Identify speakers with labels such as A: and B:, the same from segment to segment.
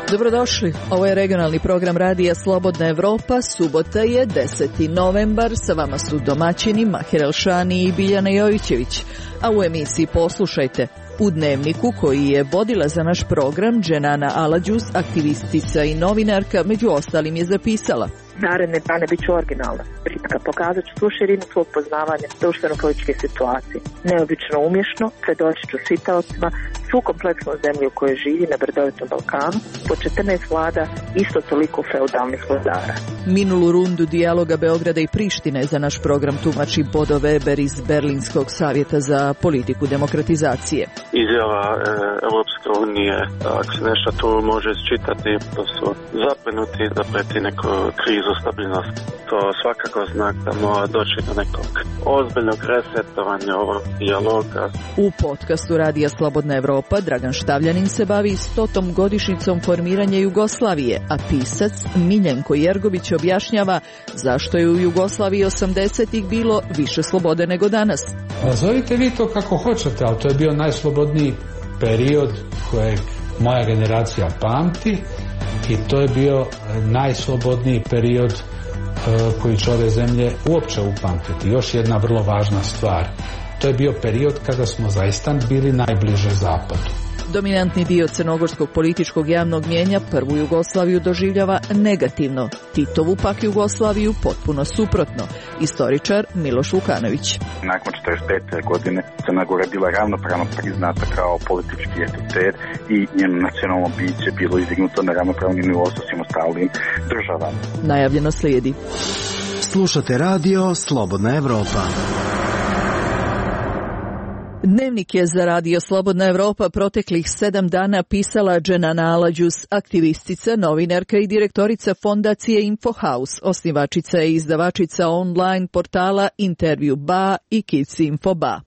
A: Dobrodošli, ovo je regionalni program radija Slobodna Evropa, subota je 10. novembar, sa vama su domaćini Mahir Elšani i Biljana Jovićević, a u emisiji poslušajte. U dnevniku koji je vodila za naš program Dženana Aladžus, aktivistica i novinarka, među ostalim je zapisala:
B: naredne dane bit ću originalna, britka, pokazat ću svu širinu svog poznavanja društveno-političke situacije. Neobično umješno predoći ću čitaocima svu kompleksnu zemlju u kojoj živi na brdovitom Balkanu, po 14 vlada, isto toliko feudalnih vladara.
A: Minulu rundu dijaloga Beograda i Prištine za naš program tumači Bodo Weber iz Berlinskog savjeta za politiku demokratizacije.
C: Izjava Europske unije, ako se nešto tu može isčitati, to su zabrinuti da preti neku krizu stabilnosti. To svakako znak da mora doći do nekog ozbiljnog resetovanja ovog dijaloga.
A: U podcastu Radija Slobodna Evropa Dragan Štavljanin se bavi 100. godišnjicom formiranja Jugoslavije, a pisac Miljenko Jergović objašnjava zašto je u Jugoslaviji 80-ih bilo više slobode nego danas.
D: Nazovite vi to kako hoćete, ali to je bio najslobodniji period kojeg moja generacija pamti i to je bio najslobodniji period koji će ove zemlje uopće upamtiti. Još jedna vrlo važna stvar, to je bio period kada smo zaista bili najbliže zapadu.
A: Dominantni dio crnogorskog političkog javnog mijenja prvu Jugoslaviju doživljava negativno, Titovu pak Jugoslaviju potpuno suprotno. Istoričar Miloš Vukanović.
E: Nakon 45. godine Crna Gora je bila ravnopravno priznata kao politički entitet i njeno nacionalno biće bilo izdignuto na ravnopravni nivo sa svim ostalim državama.
A: Najavljeno slijedi.
F: Slušate radio Slobodna Evropa.
A: Dnevnik je za Radio Slobodna Evropa proteklih 7 dana pisala Dženana Aladžus, aktivistica, novinarka i direktorica fondacije Infohaus, osnivačica i izdavačica online portala Intervju Ba i Kids Info Ba.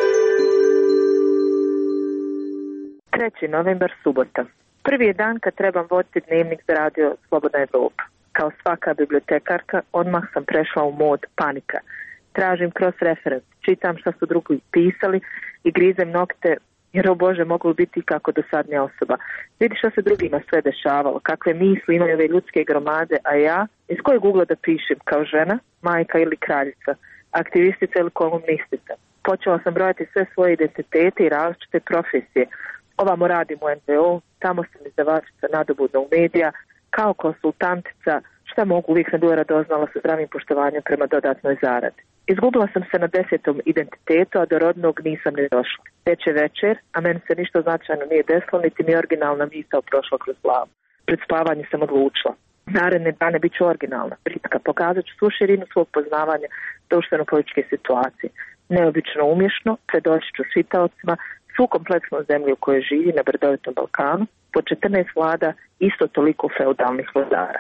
B: 3. novembar, subota. Prvi je dan kad trebam voditi dnevnik za Radio Slobodna Evropa. Kao svaka bibliotekarka, odmah sam prešla u mod panika. Tražim cross reference, čitam šta su drugi pisali i grizem nokte, jer o Bože, mogu biti kako dosadnija osoba. Vidi šta se drugima sve dešavalo, kakve misli imaju ove ljudske gromade, a ja iz kojeg ugla da pišem, kao žena, majka ili kraljica, aktivistica ili kolumnistica. Počela sam brojati sve svoje identitete i različite profesije. Ovamo radim u NVO, tamo sam izdavačica nadobudnog medija, kao konsultantica, šta mogu, uvijek sam bila radoznala sa zdravim poštovanjem prema dodatnoj zaradi. Izgubila sam se na 10. identitetu, a do rodnog nisam ni došla. Već je večer, a meni se ništa značajno nije desilo, niti mi originalna misao prošla kroz glavu. Pred spavanje sam odlučila. Naredne dane bit ću originalna, britka, pokazat ću svu širinu svog poznavanja društveno-političke situacije. Neobično umješno predoći ću čitaocima svu kompleksnu zemlju u kojoj živi na brdovitom Balkanu, po 14 vlada, isto toliko feudalnih vladara.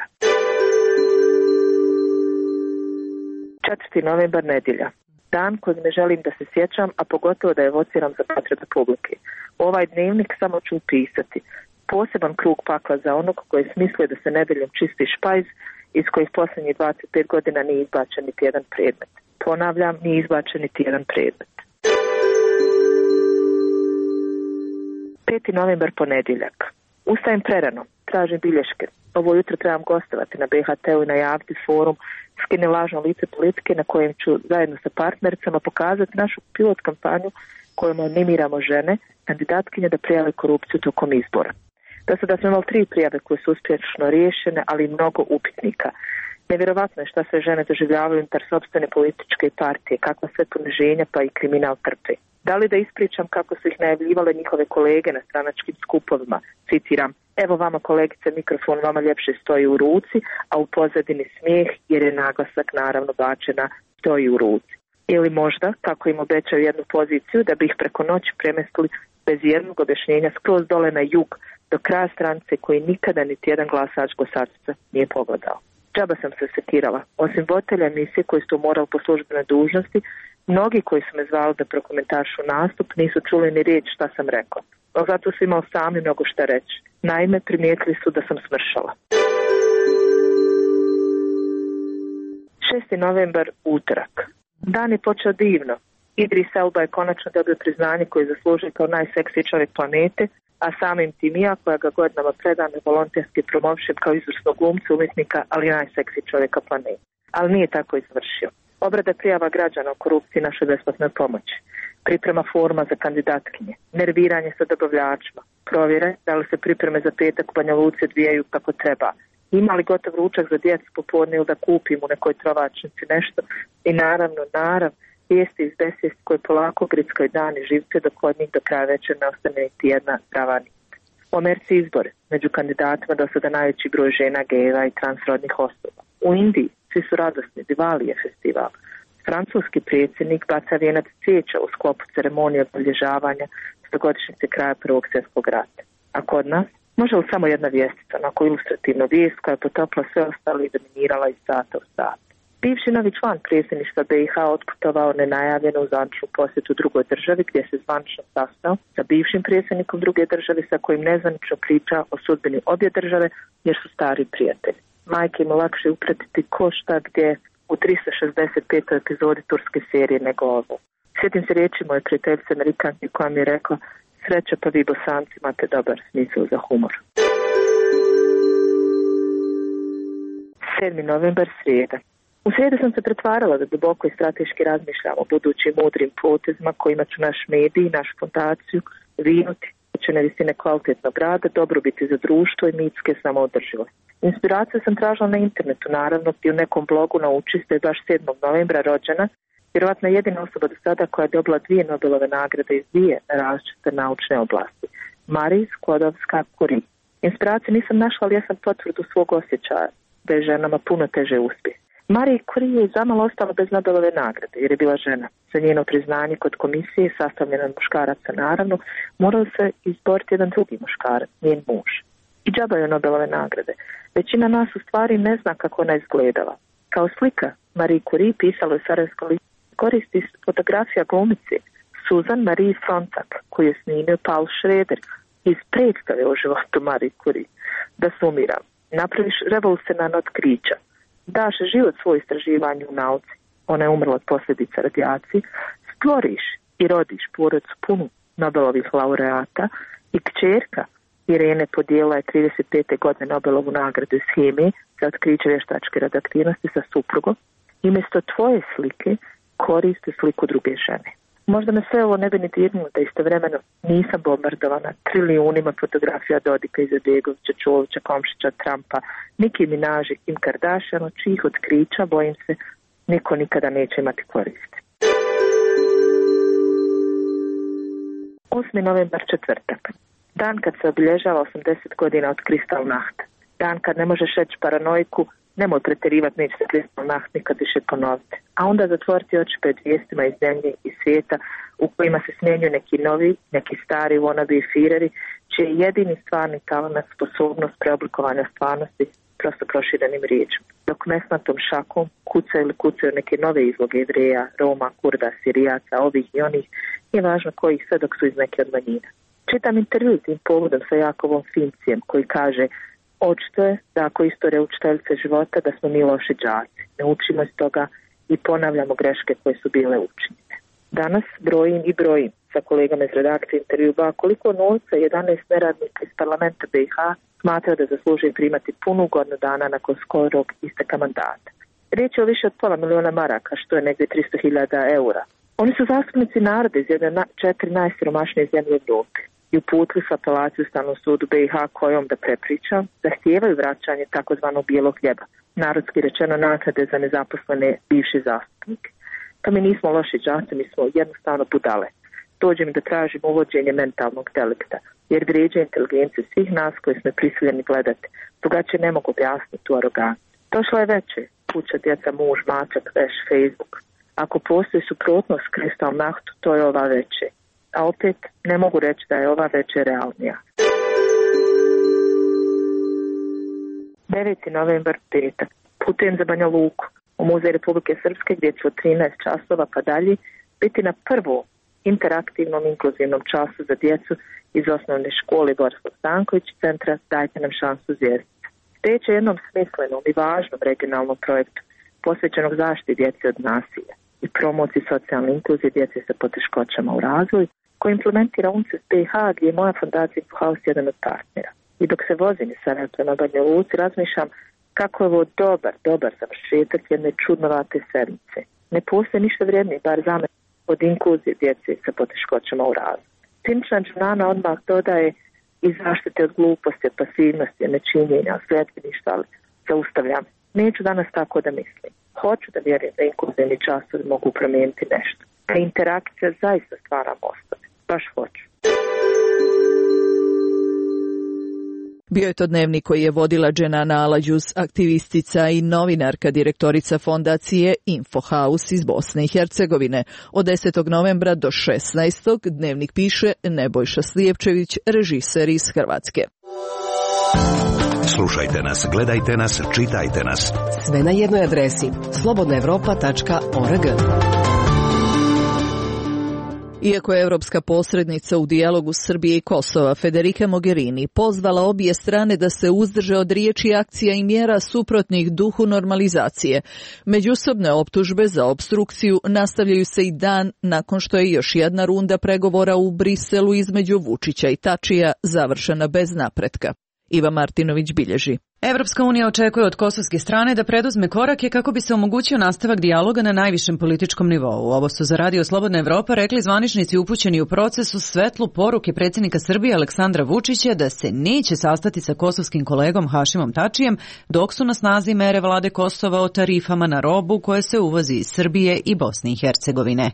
B: 4. novembar, nedjelja. Dan kojeg ne želim da se sjećam, a pogotovo da evociram za potrebe publike. Ovaj dnevnik samo ću upisati. Poseban krug pakla za onog koji je smislio da se nedeljom čisti špajz, iz kojih posljednjih 25 godina nije izbačen niti jedan predmet. Ponavljam, nije izbačen niti jedan predmet. 5. novembar, ponedjeljak. Ustajem prerano, tražim bilješke. Ovo jutro trebam gostovati na BHT-u i najaviti forum Skine lažno lice politike, na kojem ću zajedno sa partnericama pokazati našu pilot kampanju kojom animiramo žene, kandidatkinje da prijave korupciju tokom izbora. Do sada smo imali 3 prijave koje su uspješno riješene, ali i mnogo upitnika. Nevjerovatno je šta sve žene doživljavaju unutar sopstvene političke partije, kakva sve poniženja pa i kriminal trpe. Da li da ispričam kako su ih najavljivale njihove kolege na stranačkim skupovima? Citiram: evo vama kolegice, mikrofon vama ljepše stoji u ruci, a u pozadini smijeh jer je naglasak naravno bačena stoji u ruci. Ili možda, kako im obećaju jednu poziciju da bi ih preko noći premestili bez jednog objašnjenja skroz dole na jug do kraja stranice koji nikada niti jedan glasač glasačica nije pogledao. Džaba sam se sekirala. Osim voditelja emisije koji su morali po službenoj dužnosti, mnogi koji su me zvali da prokomentaršu nastup nisu čuli ni riječ šta sam rekla. No zato su imali sami mnogo šta reći. Naime, primijetili su da sam smršala. 6. novembar, utorak. Dan je počeo divno. Idris Elba je konačno dobio priznanje koje zaslužuje kao najseksiji čovjek planete. a samim tim ja koja ga godinama predam i volonterski promovišem kao izvrsnog glumca, umjetnika, ali najseksi čovjeka planeta. Ali nije tako izvršio. Obrada prijava građana o korupciji naše besplatne pomoći, priprema forma za kandidatkinje, nerviranje sa dobavljačima, provjere da li se pripreme za petak u Banja Luci odvijaju kako treba, ima li gotov ručak za djecu popodne ili da kupim u nekoj trovačnici nešto i naravno, vijesti iz besvijesti koje polako grickaju dan i živce dok od njih do kraja večer ne ostane niti jedna prava nit. U Americi izbore, među kandidatima do sada najveći broj žena, gejeva i transrodnih osoba. U Indiji svi su radosni, Diwali je festival. Francuski predsjednik baca vijenac cvijeća u sklopu ceremonije obilježavanja 100-godišnjice kraja Prvog svjetskog rata. A kod nas može li samo jedna vijestica, onako ilustrativna vijest koja je potopla sve ostalo i dominirala iz sata u sat. Bivši novi član predsjedništva BiH otputovao nenajavljeno u zvaničnu posjetu drugoj državi gdje se zvančno sastao sa bivšim predsjednikom druge države sa kojim nezvanično priča o sudbini obje države jer su stari prijatelji. Majke im lakše upratiti ko šta gdje u 365. epizodi turske serije nego ovo. Sjetim se riječi moje prijateljice Amerikanke koja mi je rekla: sreća pa vi Bosanci imate dobar smisao za humor. 7. novembar, srijeda. U srijedu sam se pretvarala da duboko i strateški razmišljam o budućim mudrim potezima kojima ću naš medij i našu fondaciju vinuti učene visine kvalitetnog rada, dobrobiti za društvo i mitske samoodrživosti. Inspiraciju sam tražila na internetu, naravno, i u nekom blogu nauči da je baš 7. novembra rođena, vjerovatno jedina osoba do sada koja je dobila 2 Nobelove nagrade iz 2 različite naučne oblasti. Marie Skłodowska-Curie. Inspiraciju nisam našla, ali ja sam potvrdu svog osjećaja da je ženama puno teže uspjeh. Marie Curie je zamalo ostala bez Nobelove nagrade jer je bila žena. Za njeno priznanje kod komisije, sastavljena od muškaraca naravno, morao se izboriti jedan drugi muškarac, njen muž. I džaba je Nobelove nagrade. Većina nas u stvari ne zna kako ona izgledala. Kao slika Marie Curie pisalo je Sarajevsko lice koristi fotografija glumice Susan Marie Sontag koju je snimio Paul Schrader iz predstave o životu Marie Curie. Da sumiram, napraviš revolucionarno otkrića, daš život svoj istraživanju u nauci, ona je umrla od posljedica radijacije, stvoriš i rodiš porodicu punu Nobelovih laureata i kćerka Irene podijelila je 35. godine Nobelovu nagradu iz hemije za otkriće vještačke radioaktivnosti sa suprugom i umjesto tvoje slike koriste sliku druge žene. Možda me sve ovo ne bi ni dirnulo da istovremeno nisam bombardovana trilijunima fotografija Dodika, Izetbegovića, Čovića, Komšića, Trumpa, Nicki Minaj, Kim Kardashian, od čijih otkrića, bojim se, niko nikada neće imati koriste. 8. novembar, četvrtak. Dan kad se obilježava 80 godina od Kristallnacht. Dan kad ne možeš reći paranoiku, nemoj pretjerivati, neće se Kristallnacht nikad više ponoviti. A onda zatvoriti oči pred vijestima iz zemlje i svijeta u kojima se smjenjuju neki novi, neki stari wannabe fireri, čiji je jedini stvarni talent sposobnost preoblikovanja stvarnosti prosto proširenim riječima. Dok mesnatom šakom kucaju neke nove izloge Jevreja, Roma, Kurda, Sirijaca, ovih i onih, je važno kojih sve dok su iz neke od manjina. Čitam intervju tim povodom sa Jakovom Fincijem koji kaže: očito je da ako istorija učiteljice života da smo mi loši đaci. Ne učimo iz toga i ponavljamo greške koje su bile učinjene. Danas brojim sa kolegama iz redakcije intervjua koliko novca 11 neradnika iz parlamenta BiH smatra da zaslužuje primati punu godinu dana nakon skorog isteka mandata. Riječ je o više od $500.000 maraka, što je negdje 300.000 eura. Oni su zastupnici naroda iz jedne 4 najsiromašnije zemlje u Europi i uputili su apelaciju Ustavnom sudu BiH kojom, da prepričam, zahtijevaju vraćanje takozvanog bijelog hljeba, narodski rečeno naknade za nezaposlene bivši zastupnike. Pa mi nismo loši đaci, mi smo jednostavno budale. Dođe mi da tražimo uvođenje mentalnog delikta, jer vrijeđa inteligenciju svih nas koji smo prisiljeni gledati. Drugačije ne mogu objasniti tu aroganciju. Došla je veće, kuća, djeca, muž, mačak, veš, Facebook. Ako postoji suprotnost Kristallnachtu, to je ova veće. A opet ne mogu reći da je ova veće realnija. 9. novembar, petak. Putujem za Banja Luku, u Muzej Republike Srpske, gdje ću od 13 časova pa dalje biti na prvom interaktivnom inkluzivnom času za djecu iz osnovne škole Borislav Stanković centra Dajte nam šansu zvijezdica. Riječ je jednom smislenom i važnom regionalnom projektu posvećenog zaštiti djece od nasilja i promociji socijalne inkluzije djece sa poteškoćama u razvoju, koji implementira UNCES BiH, gdje je moja fondacija Infohaus jedan od partnera. I dok se vozim iz Sarajeva prema Banja Luci, razmišljam kako je ovo dobar završetak jedne čudnovate sedmice. Ne postoji ništa vrijednije, bar za mene, od inkluzije djece sa poteškoćama u razvoju. Cinična Džunana odmah dodaje i zaštite od gluposti, od pasivnosti, od nečinjenja, od sledbeništva, ali zaustavljam. Neću danas tako da mislim. Hoću da vjerujem da inkluzivni časovi mogu promijeniti nešto. Da interakcija zaista stvara mostove. Baš hoću.
A: Bio je to dnevnik koji je vodila Dženana Alađuz, aktivistica i novinarka, direktorica fondacije Infohaus iz Bosne i Hercegovine. Od 10. novembra do 16. dnevnik piše Nebojša Slijepčević, režiser iz Hrvatske.
G: Slušajte nas, gledajte nas, čitajte nas.
H: Sve na jednoj adresi slobodnaevropa.org.
A: Iako je europska posrednica u dijalogu Srbije i Kosova Federica Mogherini pozvala obje strane da se uzdrže od riječi, akcija i mjera suprotnih duhu normalizacije, međusobne optužbe za opstrukciju nastavljaju se i dan nakon što je još jedna runda pregovora u Briselu između Vučića i Tačija završena bez napretka. Iva Martinović bilježi.
I: Evropska unija očekuje od kosovske strane da preduzme korake kako bi se omogućio nastavak dijaloga na najvišem političkom nivou. Ovo su za Radio Slobodna Evropa rekli zvaničnici upućeni u procesu svetlu poruke predsjednika Srbije Aleksandra Vučića da se neće sastati sa kosovskim kolegom Hašimom Tačijem dok su na snazi mere vlade Kosova o tarifama na robu koje se uvozi iz Srbije i Bosne i Hercegovine.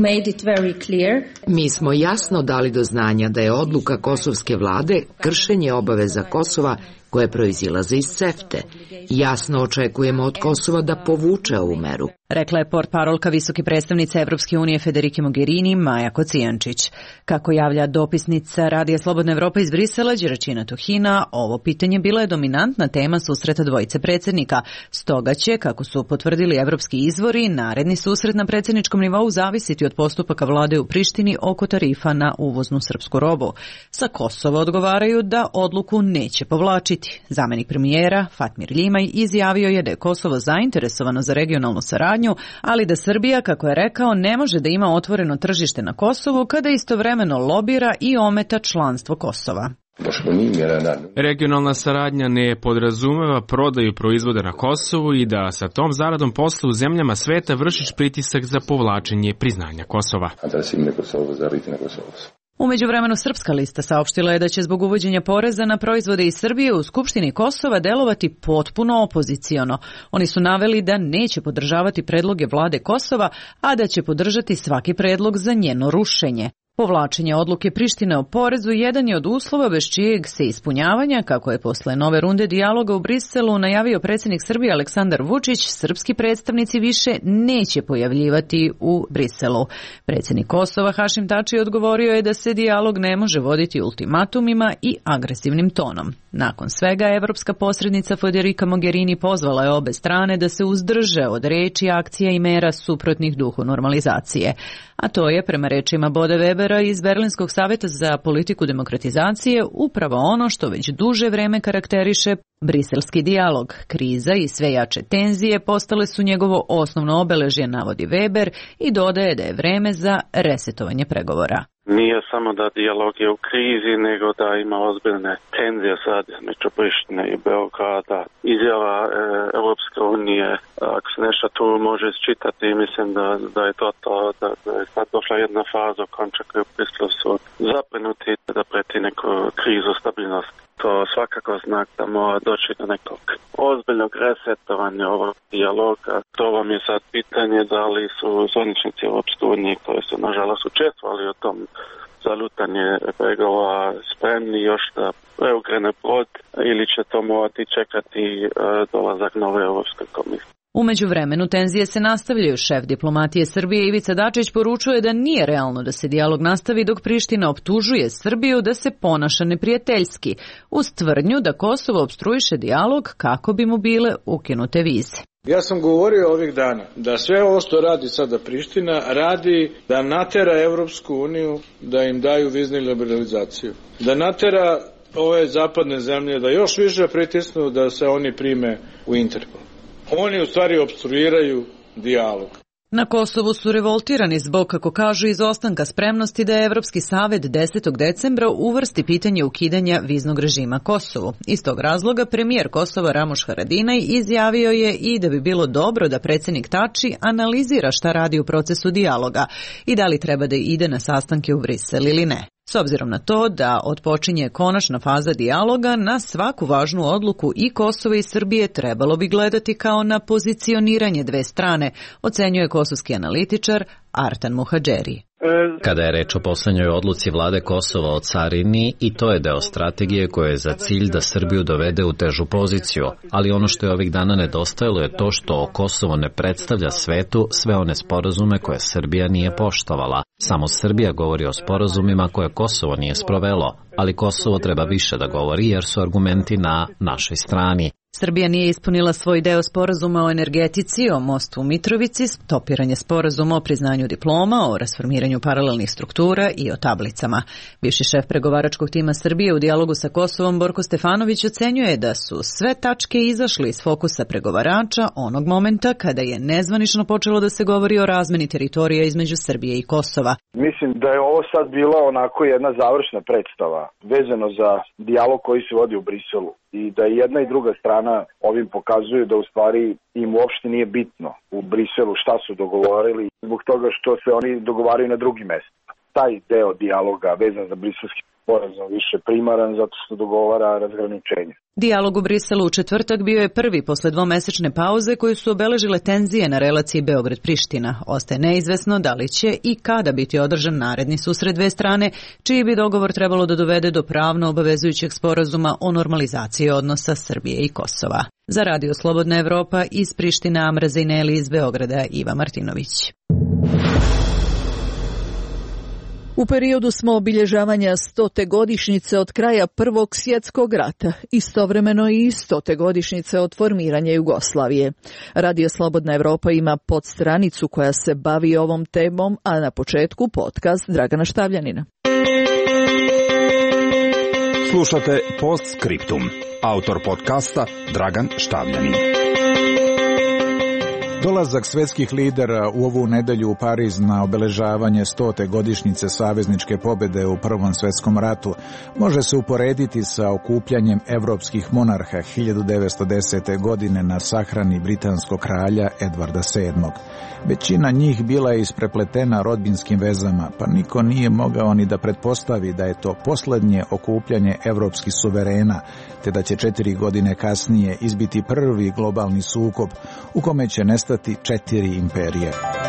J: Mi smo jasno dali do znanja da je odluka kosovske vlade kršenje obaveza Kosova koje proizilaze iz CEFTA. Jasno očekujemo od Kosova da povuče ovu meru.
I: Rekla je portparolka visoke predstavnice Evropske unije Federike Mogherini Maja Kocijančić. Kako javlja dopisnica Radija Slobodna Evropa iz Brisela Đeračina Tuhina, ovo pitanje bila je dominantna tema susreta dvojice predsjednika. Stoga će, kako su potvrdili evropski izvori, naredni susret na predsjedničkom nivou zavisiti od postupaka vlade u Prištini oko tarifa na uvoznu srpsku robu. Sa Kosova odgovaraju da odluku neće povlačiti. Zamenik premijera Fatmir Ljimaj izjavio je da je Kosovo zainteresovano za regionalnu saradnju, ali da Srbija, kako je rekao, ne može da ima otvoreno tržište na Kosovu kada istovremeno lobira i ometa članstvo Kosova.
K: Regionalna saradnja ne podrazumeva prodaju proizvoda na Kosovu i da sa tom zaradom posla u zemljama sveta vršiš pritisak za povlačenje priznanja Kosova.
I: U međuvremenu Srpska lista saopštila je da će zbog uvođenja poreza na proizvode iz Srbije u Skupštini Kosova delovati potpuno opoziciono. Oni su naveli da neće podržavati predloge vlade Kosova, a da će podržati svaki predlog za njeno rušenje. Povlačenje odluke Prištine o porezu jedan je od uslova bez čijeg se ispunjavanja, kako je posle nove runde dijaloga u Briselu najavio predsjednik Srbije Aleksandar Vučić, srpski predstavnici više neće pojavljivati u Briselu. Predsjednik Kosova Hašim Tači odgovorio je da se dijalog ne može voditi ultimatumima i agresivnim tonom. Nakon svega, evropska posrednica Federica Mogherini pozvala je obe strane da se uzdrže od reči, akcija i mera suprotnih duhu normalizacije. A to je, prema rečima Bode Webera iz Berlinskog savjeta za politiku demokratizacije, upravo ono što već duže vreme karakteriše briselski dijalog. Kriza i sve jače tenzije postale su njegovo osnovno obeležje, navodi Weber, i dodaje da je vreme za resetovanje pregovora.
C: Nije samo da dijalog je u krizi, nego da ima ozbiljne tenzije sad među Prištine i Beograda. Izjava Europske unije, ako se nešto tu može isčitati, mislim da je to, da je sad došla jedna faza u konča koju Briselu su zabrinuti da preti neku krizu stabilnosti. To svakako znak da mora doći do nekog ozbiljnog resetovanja ovog dijaloga. To vam je sad pitanje da li su zvaničnici Europske unije koji su nažalost učestvovali u tom zalutanje pregovora spremni još da preukrene brod ili će to morati čekati dolazak nove Europske komisije.
I: U međuvremenu tenzije se nastavljaju. Šef diplomatije Srbije Ivica Dačić poručuje da nije realno da se dijalog nastavi dok Priština optužuje Srbiju da se ponaša neprijateljski, uz tvrdnju da Kosovo opstruiše dijalog kako bi mu bile ukinute vize.
L: Ja sam govorio ovih dana da sve ovo što radi sada Priština radi da natera Evropsku uniju da im daju viznu liberalizaciju, da natera ove zapadne zemlje da još više pritisnu da se oni prime u Interpol. Oni u stvari opstruiraju dijalog.
I: Na Kosovu su revoltirani zbog, kako kažu, izostanka spremnosti da je Evropski savet 10. decembra uvrsti pitanje ukidanja viznog režima Kosovu. Iz tog razloga premijer Kosova Ramuš Haradinaj izjavio je i da bi bilo dobro da predsjednik Tači analizira šta radi u procesu dijaloga i da li treba da ide na sastanke u Brisel ili ne. S obzirom na to da odpočinje konačna faza dijaloga, na svaku važnu odluku i Kosova i Srbije trebalo bi gledati kao na pozicioniranje dve strane, ocenjuje kosovski analitičar Artan Muhadžeri.
M: Kada je reč o poslednjoj odluci vlade Kosova o carini, i to je deo strategije koja je za cilj da Srbiju dovede u težu poziciju, ali ono što je ovih dana nedostajalo je to što Kosovo ne predstavlja svetu sve one sporazume koje Srbija nije poštovala. Samo Srbija govori o sporazumima koje Kosovo nije sprovelo, ali Kosovo treba više da govori jer su argumenti na našoj strani.
I: Srbija nije ispunila svoj deo sporazuma o energetici, o mostu u Mitrovici, stopiranje sporazuma o priznanju diploma, o rasformiranju paralelnih struktura i o tablicama. Bivši šef pregovaračkog tima Srbije u dijalogu sa Kosovom Borko Stefanović ocenjuje da su sve tačke izašle iz fokusa pregovarača onog momenta kada je nezvanično počelo da se govori o razmeni teritorija između Srbije i Kosova.
N: Mislim da je ovo sad bila onako jedna završna predstava vezano za dijalog koji se vodi u Briselu. I da jedna i druga strana ovim pokazuju da u stvari im uopšte nije bitno u Briselu šta su dogovorili zbog toga što se oni dogovaraju na drugim mestima. Taj deo dijaloga vezan za briselski sporazum više primaran zato što dogovara razgraničenje.
I: Dijalog u Briselu u četvrtak bio je prvi posle dvomesečne pauze koju su obeležile tenzije na relaciji Beograd-Priština. Ostaje neizvesno da li će i kada biti održan naredni susret dve strane, čiji bi dogovor trebalo da dovede do pravno obavezujućeg sporazuma o normalizaciji odnosa Srbije i Kosova. Za Radio Slobodna Evropa iz Priština, Amra Zejneli, iz Beograda Iva Martinović.
A: U periodu smo obilježavanja 100. godišnjice od kraja Prvog svjetskog rata, istovremeno i 100. godišnjice od formiranja Jugoslavije. Radio Slobodna Evropa ima podstranicu koja se bavi ovom temom, a na početku podcast Dragana Štavljanina.
O: Slušate Postscriptum. Autor podcasta Dragan Štavljanin. Dolazak svetskih lidera u ovu nedelju u Pariz na obeležavanje 100. godišnjice savezničke pobjede u Prvom svjetskom ratu može se uporediti sa okupljanjem evropskih monarha 1910. godine na sahrani britanskog kralja Edvarda VII. Većina njih bila je isprepletena rodbinskim vezama, pa niko nije mogao ni da pretpostavi da je to posljednje okupljanje evropskih suverena, te da će 4 godine kasnije izbiti prvi globalni sukob u kome će nestati 4 imperije.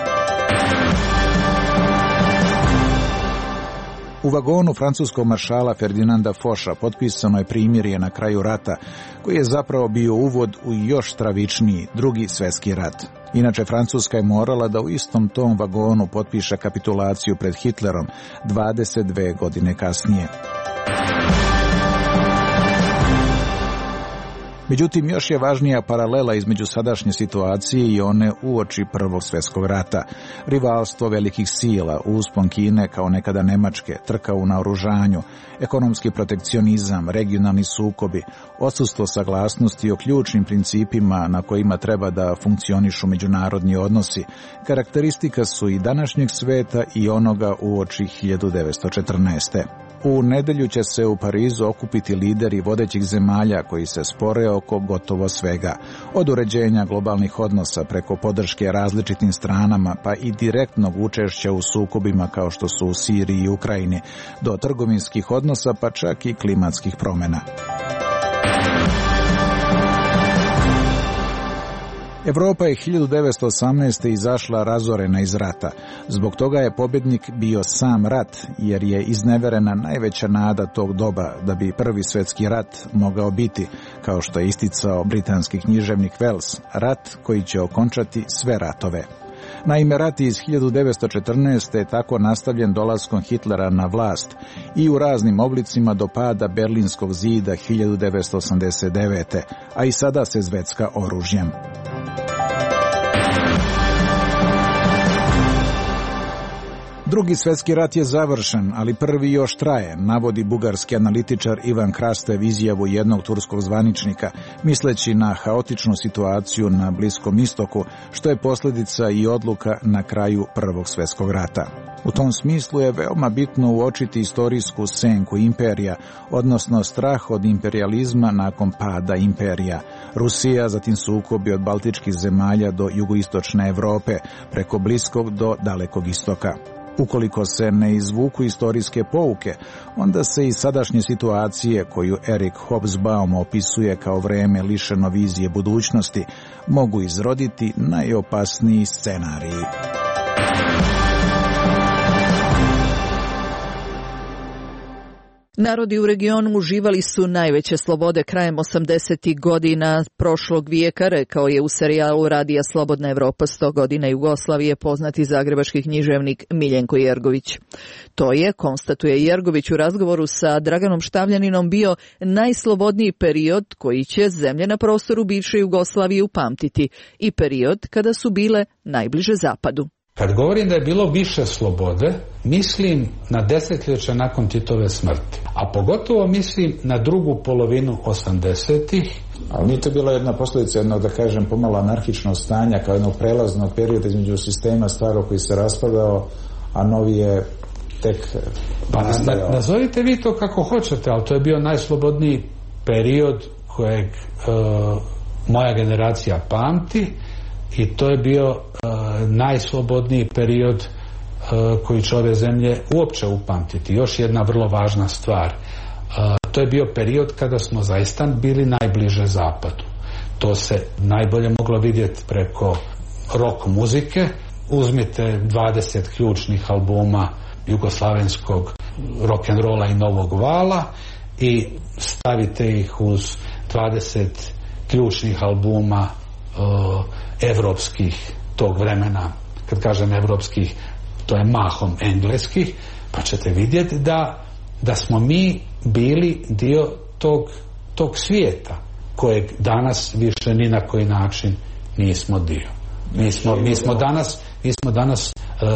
O: U vagonu francuskog maršala Ferdinanda Foša potpisano je primirje na kraju rata, koji je zapravo bio uvod u još stravičniji Drugi svjetski rat. Inače, Francuska je morala da u istom tom vagonu potpiše kapitulaciju pred Hitlerom 22 godine kasnije. Međutim, još je važnija paralela između sadašnje situacije i one uoči Prvog svjetskog rata. Rivalstvo velikih sila, uspon Kine kao nekada Nemačke, trka u naoružanju, ekonomski protekcionizam, regionalni sukobi, odsustvo saglasnosti o ključnim principima na kojima treba da funkcionišu međunarodni odnosi, karakteristika su i današnjeg sveta i onoga uoči 1914. U nedelju će se u Parizu okupiti lideri vodećih zemalja koji se spore oko gotovo svega, od uređenja globalnih odnosa preko podrške različitim stranama pa i direktnog učešća u sukobima kao što su u Siriji i Ukrajini, do trgovinskih odnosa pa čak i klimatskih promjena. Evropa je 1918. izašla razorena iz rata. Zbog toga je pobjednik bio sam rat, jer je izneverena najveća nada tog doba da bi Prvi svjetski rat mogao biti, kao što je isticao britanski književnik Wells, rat koji će okončati sve ratove. Naime, rat iz 1914. je tako nastavljen dolaskom Hitlera na vlast i u raznim oblicima do pada Berlinskog zida 1989. a i sada se zvecka oružjem. Drugi svjetski rat je završen, ali prvi još traje, navodi bugarski analitičar Ivan Krastev izjavu jednog turskog zvaničnika, misleći na haotičnu situaciju na Bliskom istoku, što je posljedica i odluka na kraju Prvog svjetskog rata. U tom smislu je veoma bitno uočiti istorijsku senku imperija, odnosno strah od imperijalizma nakon pada imperija. Rusija, zatim sukobi od baltičkih zemalja do jugoistočne Europe, preko Bliskog do Dalekog istoka. Ukoliko se ne izvuku istorijske pouke, onda se i sadašnje situacije, koju Erik Hobsbawm opisuje kao vreme lišeno vizije budućnosti, mogu izroditi najopasniji scenariji.
A: Narodi u regionu uživali su najveće slobode krajem 80. godina prošlog vijeka, rekao je u serijalu Radija Slobodna Evropa 100 godina Jugoslavije poznati zagrebački književnik Miljenko Jergović. To je, konstatuje Jergović u razgovoru sa Draganom Štavljaninom, bio najslobodniji period koji će zemlje na prostoru bivše Jugoslavije upamtiti i period kada su bile najbliže zapadu.
D: Kad govorim da je bilo više slobode, mislim na desetljeće nakon Titove smrti. A pogotovo mislim na drugu polovinu 80-ih.
O: Ali nije to bila jedna posljedica jednog, da kažem, pomalo anarhičnog stanja, kao jednog prelaznog perioda između sistema starog koji se raspadao, a novi je tek nastajao.
D: Nazovite vi to kako hoćete, ali to je bio najslobodniji period kojeg moja generacija pamti. I to je bio najslobodniji period koji će ove zemlje uopće upamtiti. Još jedna vrlo važna stvar. To je bio period kada smo zaista bili najbliže zapadu. To se najbolje moglo vidjeti preko rock muzike. Uzmite 20 ključnih albuma jugoslavenskog rock'n'rolla i novog vala i stavite ih uz 20 ključnih albuma evropskih tog vremena. Kad kažem evropskih, to je mahom engleskih, pa ćete vidjeti da smo mi bili dio tog svijeta kojeg danas više ni na koji način nismo dio. Mi smo danas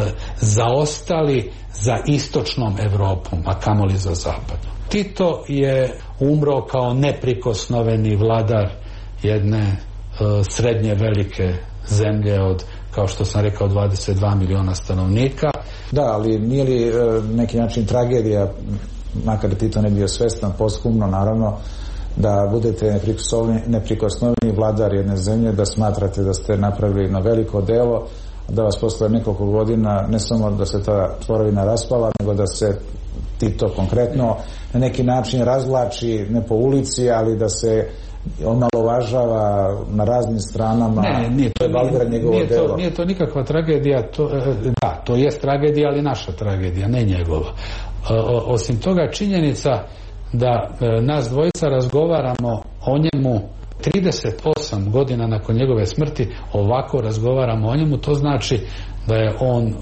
D: zaostali za istočnom Evropom, a kamoli za zapadom. Tito je umro kao neprikosnoveni vladar jedne srednje velike zemlje od, kao što sam rekao, 22 miliona stanovnika.
O: Da, ali nije li neki način tragedija, makar Tito ne bio svestan, posthumno naravno, da budete neprikosnoveni vladar jedne zemlje, da smatrate da ste napravili jedno veliko delo, da vas posle nekoliko godina ne samo da se ta tvorevina raspala, nego da se Tito konkretno na neki način razvlači, ne po ulici, ali da se omalovažava na raznim stranama.
D: Nije to nikakva tragedija. To jest tragedija, ali naša tragedija, ne njegova. Osim toga, činjenica da nas dvojica razgovaramo o njemu 38 godina nakon njegove smrti, ovako razgovaramo o njemu, to znači da je on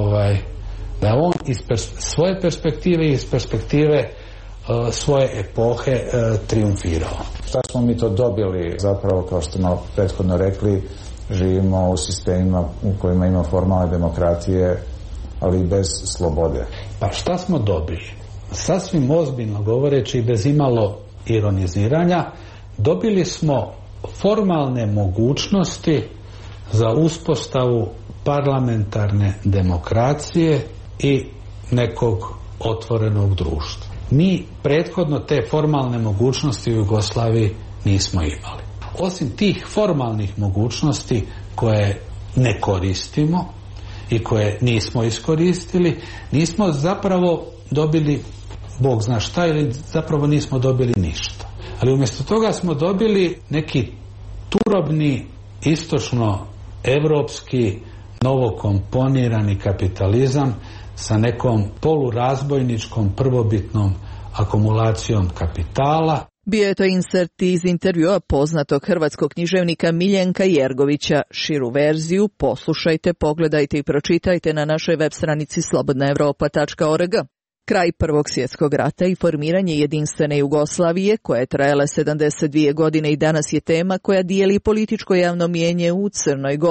D: iz svoje perspektive i iz perspektive svoje epohe triumfirao.
O: Šta smo mi to dobili? Zapravo, kao što smo prethodno rekli, živimo u sistemima u kojima ima formalne demokratije, ali bez slobode.
D: Pa šta smo dobili? Sasvim ozbiljno govoreći, bez imalo ironiziranja, dobili smo formalne mogućnosti za uspostavu parlamentarne demokracije i nekog otvorenog društva. Mi prethodno te formalne mogućnosti u Jugoslaviji nismo imali. Osim tih formalnih mogućnosti koje ne koristimo i koje nismo iskoristili, nismo zapravo dobili Bog zna šta, ili zapravo nismo dobili ništa. Ali umjesto toga smo dobili neki turobni istočno-evropski novokomponirani kapitalizam sa nekom polurazbojničkom prvobitnom akumulacijom kapitala.
A: Bio je to insert iz intervjua poznatog hrvatskog književnika Miljenka Jergovića. Širu verziju poslušajte, pogledajte i pročitajte na našoj web stranici slobodnaevropa.org. Kraj Prvog svjetskog rata i formiranje jedinstvene Jugoslavije, koja je trajala 72 godine i danas je tema koja dijeli političko javno mnijenje u Crnoj Gori.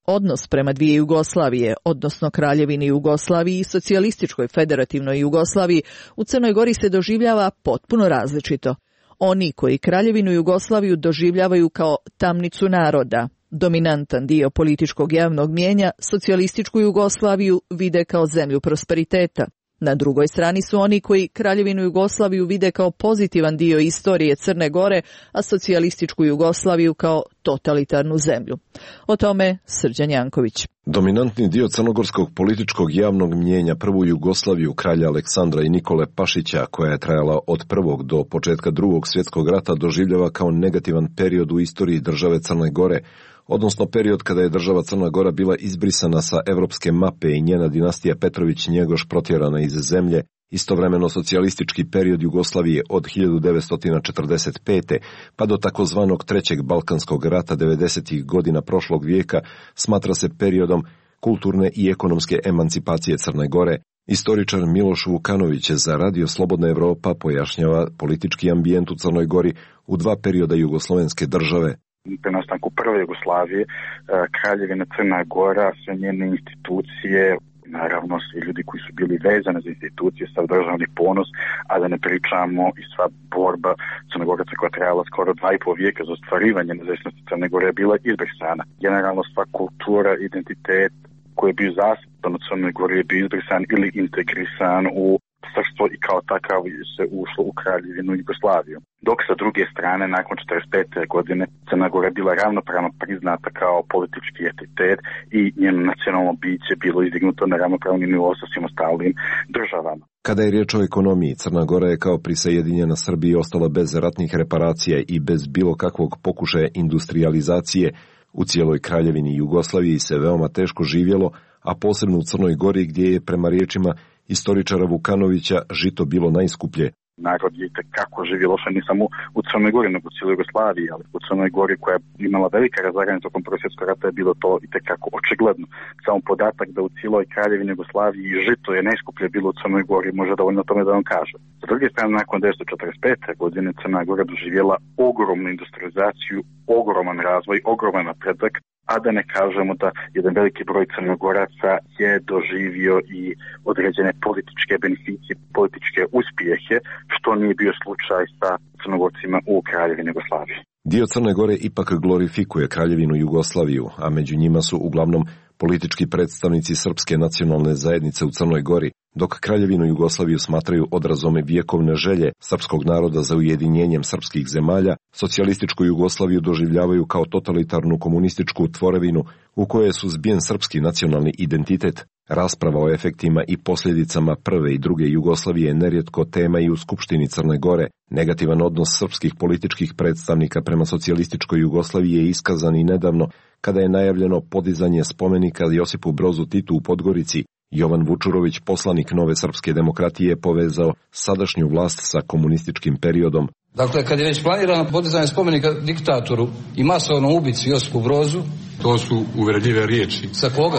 A: Odnos prema dvije Jugoslavije, odnosno Kraljevini Jugoslaviji i Socijalističkoj federativnoj Jugoslaviji, u Crnoj Gori se doživljava potpuno različito. Oni koji Kraljevinu Jugoslaviju doživljavaju kao tamnicu naroda, dominantan dio političkog javnog mijenja, Socijalističku Jugoslaviju vide kao zemlju prosperiteta. Na drugoj strani su oni koji Kraljevinu Jugoslaviju vide kao pozitivan dio istorije Crne Gore, a Socijalističku Jugoslaviju kao totalitarnu zemlju. O tome Srđan Janković.
P: Dominantni dio crnogorskog političkog javnog mnijenja prvu Jugoslaviju kralja Aleksandra i Nikole Pašića, koja je trajala od prvog do početka Drugog svjetskog rata, doživljava kao negativan period u istoriji države Crne Gore, odnosno period kada je država Crna Gora bila izbrisana sa evropske mape i njena dinastija Petrović-Njegoš protjerana iz zemlje, istovremeno socijalistički period Jugoslavije od 1945. pa do takozvanog Trećeg Balkanskog rata 90. godina prošlog vijeka smatra se periodom kulturne i ekonomske emancipacije Crne Gore. Istoričar Miloš Vukanović za Radio Slobodna Evropa pojašnjava politički ambijent u Crnoj Gori u dva perioda jugoslovenske države.
N: Pre nastanku prve Jugoslavije, Kraljevina Crna Gora, sve njene institucije, naravno svi ljudi koji su bili vezani za institucije, sav državni ponos, a da ne pričamo i sva borba Crnogoraca koja trajala skoro 2,5 vijeka za ostvarivanje nezavisnosti Crne Gore je bila izbrisana. Generalno sva kultura, identitet koji je bio zastupan u Crnoj Gori je bio izbrisan ili integrisan u srpstvo i kao takav se ušlo u Kraljevinu Jugoslaviju. Dok sa druge strane, nakon 1945. godine, Crna Gora je bila ravnopravno priznata kao politički entitet i njeno nacionalno biće bilo izdignuto na ravnopravni nivo sa svim ostalim državama.
P: Kada je riječ o ekonomiji, Crna Gora je kao prisajedinjena Srbiji ostala bez ratnih reparacija i bez bilo kakvog pokušaja industrijalizacije. U cijeloj Kraljevini Jugoslaviji se veoma teško živjelo, a posebno u Crnoj Gori gdje je, prema riječima istoričara Vukanovića, žito bilo najskuplje.
N: Narod je kako živi loše ne samo u Crnoj Gori, nego u cijeloj Jugoslaviji, ali u Crnoj Gori koja je imala velika razlaganja tokom Prvog svjetskog rata je bilo to i tekako očigledno. Samo podatak da u cijeloj Kraljevini Jugoslaviji žito je najskuplje bilo u Crnoj Gori može dovoljno tome da vam kaže. Sa druge strane, nakon 1945. godine Crna Gora doživjela ogromnu industrializaciju, ogroman razvoj, ogroman napredak, a da ne kažemo da jedan veliki broj Crnogoraca je doživio i određene političke beneficije, političke uspjehe, što nije bio slučaj sa Crnogorcima u Kraljevini Jugoslaviji.
P: Dio Crne Gore ipak glorifikuje Kraljevinu Jugoslaviju, a među njima su uglavnom politički predstavnici Srpske nacionalne zajednice u Crnoj Gori, dok Kraljevinu Jugoslaviju smatraju odrazom vjekovne želje srpskog naroda za ujedinjenjem srpskih zemalja, socijalističku Jugoslaviju doživljavaju kao totalitarnu komunističku tvorevinu u kojoj je suzbijen srpski nacionalni identitet. Rasprava o efektima i posljedicama prve i druge Jugoslavije je nerijetko tema i u Skupštini Crne Gore. Negativan odnos srpskih političkih predstavnika prema socijalističkoj Jugoslaviji je iskazan i nedavno kada je najavljeno podizanje spomenika Josipu Brozu Titu u Podgorici. Jovan Vučurović, poslanik Nove srpske demokratije, je povezao sadašnju vlast sa komunističkim periodom.
Q: Dakle, kad je već planirano podizanje spomenika diktatoru i masovnom ubici Josipu Brozu...
R: To su uvredljive riječi.
Q: Sa koga?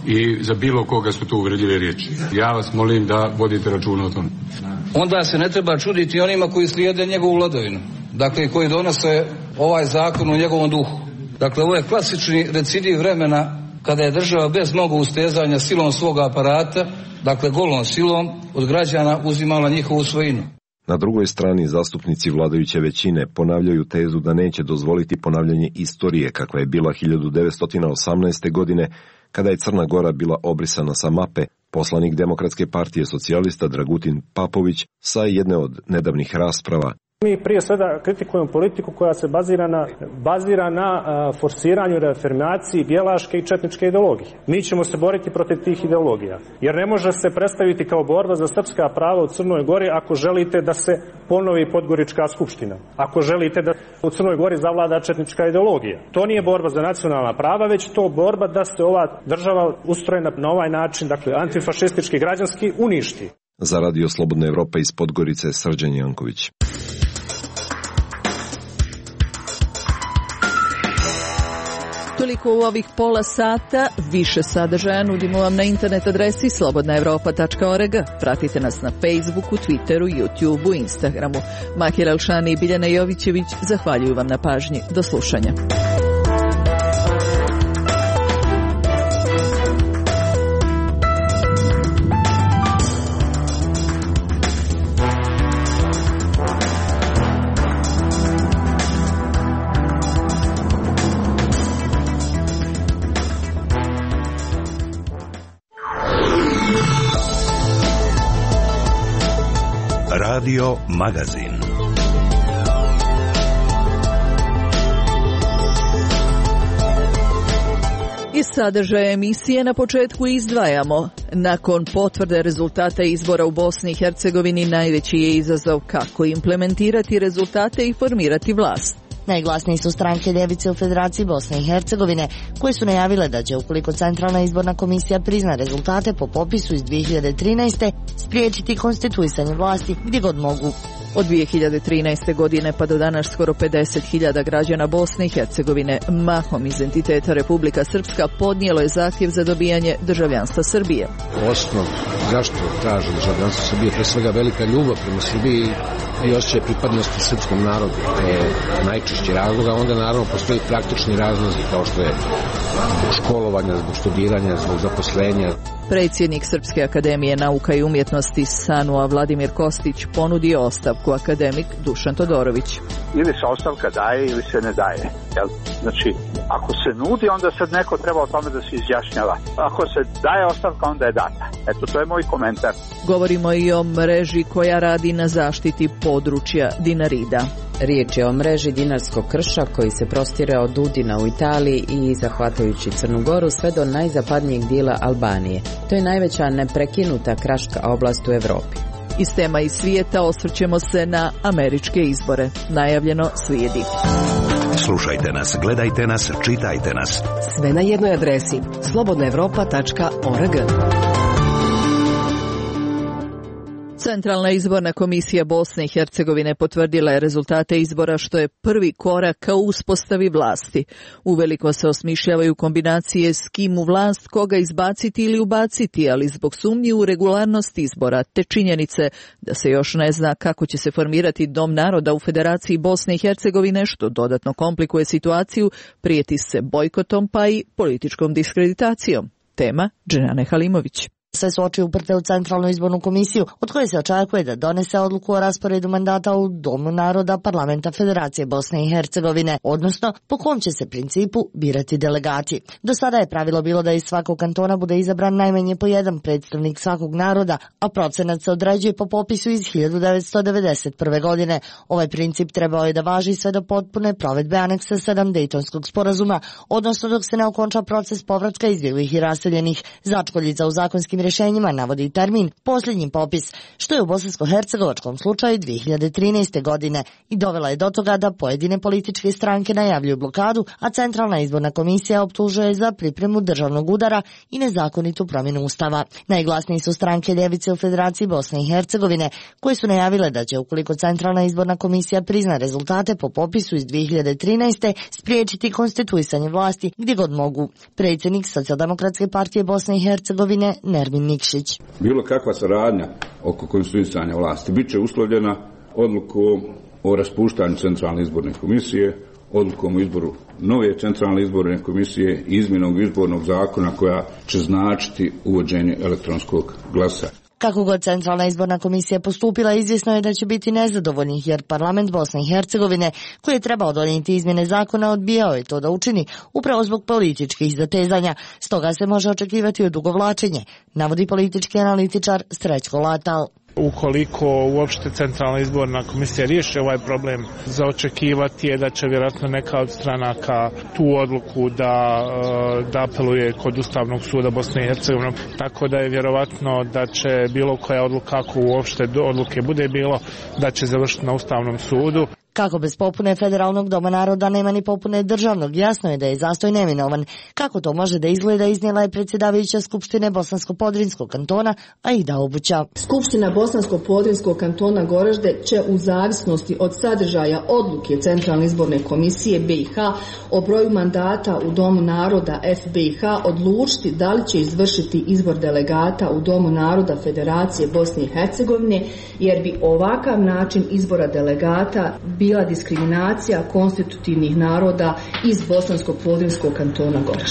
R: I za bilo koga su to uvredljive riječi. Ja vas molim da vodite računa o tome.
Q: Onda se ne treba čuditi onima koji slijede njegovu vladavinu. Dakle, koji donose ovaj zakon u njegovom duhu. Dakle, ovo je klasični recidiv vremena kada je država bez mnogo ustezanja silom svog aparata, dakle golom silom, od građana uzimala njihovu svojinu.
P: Na drugoj strani zastupnici vladajuće većine ponavljaju tezu da neće dozvoliti ponavljanje istorije kakva je bila 1918. godine kada je Crna Gora bila obrisana sa mape. Poslanik Demokratske partije socijalista Dragutin Papović sa jedne od nedavnih rasprava.
S: Mi prije svega kritikujemo politiku koja se bazira na forsiranju reafirmaciji bjelaške i četničke ideologije. Mi ćemo se boriti protiv tih ideologija, jer ne može se predstaviti kao borba za srpska prava u Crnoj Gori ako želite da se ponovi Podgorička skupština, ako želite da u Crnoj Gori zavlada četnička ideologija. To nije borba za nacionalna prava, već to borba da se ova država ustrojena na ovaj način, dakle antifašistički, građanski, uništi.
P: Za Radio Slobodna Evropa iz Podgorice, Srđan Janković.
A: Toliko u ovih pola sata. Više sadržaja nudimo vam na internet adresi slobodnaevropa.org. Pratite nas na Facebooku, Twitteru, YouTubeu, Instagramu. Mahir Elšani i Biljana Jovićević zahvaljuju vam na pažnji. Do slušanja.
G: Radio Magazin.
A: Iz sadržaja emisije na početku izdvajamo. Nakon potvrde rezultata izbora u Bosni i Hercegovini najveći je izazov kako implementirati rezultate i formirati vlast.
T: Najglasniji su stranke ljevice u Federaciji Bosne i Hercegovine, koje su najavile da će, ukoliko Centralna izborna komisija prizna rezultate po popisu iz 2013. spriječiti konstituisanje vlasti gdje god mogu.
A: Od 2013. godine pa do danas skoro 50.000 građana Bosne i Hercegovine, mahom iz entiteta Republika Srpska, podnijelo je zahtjev za dobijanje državljanstva Srbije.
U: Osnov zašto traže državljanstvo Srbije, pre svega velika ljubav prema Srbiji i osjećaj pripadnosti srpskom narodu. To je najčešći razlog, a onda naravno postoji praktični razlozi kao što je školovanja, zbog studiranja, zbog zaposlenja.
A: Predsjednik Srpske akademije nauka i umjetnosti SANU-a Vladimir Kostić ponudio ostavku, akademik Dušan Todorović.
V: Ili se ostavka daje ili se ne daje. Znači, ako se nudi, onda sad neko treba o tome da se izjašnjava. Ako se daje ostavka, onda je data. Eto, to je moj komentar.
A: Govorimo i o mreži koja radi na zaštiti područja Dinarida.
W: Riječ je o mreži Dinarskog krša koji se prostire od Udina u Italiji i zahvatajući Crnu Goru sve do najzapadnijeg dijela Albanije. To je najveća neprekinuta kraška oblast u Europi.
A: Iz tema i svijeta osvrćemo se na američke izbore. Najavljeno slijedi.
G: Slušajte nas, gledajte nas, čitajte nas.
H: Sve na jednoj adresi slobodnaevropa.org.
A: Centralna izborna komisija Bosne i Hercegovine potvrdila je rezultate izbora, što je prvi korak ka uspostavi vlasti. Uveliko se osmišljavaju kombinacije s kim u vlast, koga izbaciti ili ubaciti, ali zbog sumnji u regularnost izbora te činjenice da se još ne zna kako će se formirati Dom naroda u Federaciji Bosne i Hercegovine, što dodatno komplikuje situaciju, prijeti se bojkotom pa i političkom diskreditacijom. Tema Dženane Halimović.
T: Sve su oči uprte u Centralnu izbornu komisiju, od koje se očekuje da donese odluku o rasporedu mandata u Domu naroda Parlamenta Federacije Bosne i Hercegovine, odnosno po kom će se principu birati delegati. Do sada je pravilo bilo da iz svakog kantona bude izabran najmanje po jedan predstavnik svakog naroda, a procenat se određuje po popisu iz 1991. godine. Ovaj princip trebao je da važi sve do potpune provedbe aneksa 7 Dejtonskog sporazuma, odnosno dok se ne okonča proces povratka izbjeglih i raseljenih. Začkoljica u zakonskim rješenjima navodi termin posljednji popis, što je u bosansko-hercegovačkom slučaju 2013. godine i dovela je do toga da pojedine političke stranke najavljuju blokadu, a Centralna izborna komisija optužuje za pripremu državnog udara i nezakonitu promjenu ustava. Najglasniji su stranke ljevice u Federaciji Bosne i Hercegovine, koje su najavile da će, ukoliko Centralna izborna komisija prizna rezultate po popisu iz 2013. spriječiti konstituisanje vlasti gdje god mogu. Predsjednik Socijaldemokratske partije Bosne i Hercegovine Nermin Nikšić.
X: Bilo kakva saradnja oko konstituisanja vlasti biće uslovljena odlukom o raspuštanju Centralne izborne komisije, odlukom o izboru nove Centralne izborne komisije i izmjenom izbornog zakona koja će značiti uvođenje elektronskog glasa.
T: Kako god Centralna izborna komisija postupila, izvjesno je da će biti nezadovoljnih, jer Parlament Bosne i Hercegovine, koji je trebao donijeti izmjene zakona, odbijao je to da učini upravo zbog političkih zatezanja. Stoga se može očekivati odugovlačenje, navodi politički analitičar Srećko Latal.
Y: Ukoliko uopšte Centralna izborna komisija riješi ovaj problem, za očekivati je da će vjerojatno neka od stranaka tu odluku da apeluje kod Ustavnog suda Bosne i Hercegovine, tako da je vjerojatno da će bilo koja odluka, ako uopšte odluke bude bilo, da će završiti na Ustavnom sudu.
T: Kako bez popune Federalnog doma naroda nema ni popune državnog, jasno je da je zastoj neminovan. Kako to može da izgleda, iznijela je predsjedavajuća Skupštine Bosansko-Podrinjskog kantona Aida Obuća.
Z: Skupština Bosansko-Podrinjskog kantona Goražde će u zavisnosti od sadržaja odluke Centralne izborne komisije BiH o broju mandata u Domu naroda FBiH odlučiti da li će izvršiti izbor delegata u Domu naroda Federacije Bosne i Hercegovine, jer bi ovakav način izbora delegata bila diskriminacija konstitutivnih naroda iz Bosansko-Podrinjskog kantona Goražde.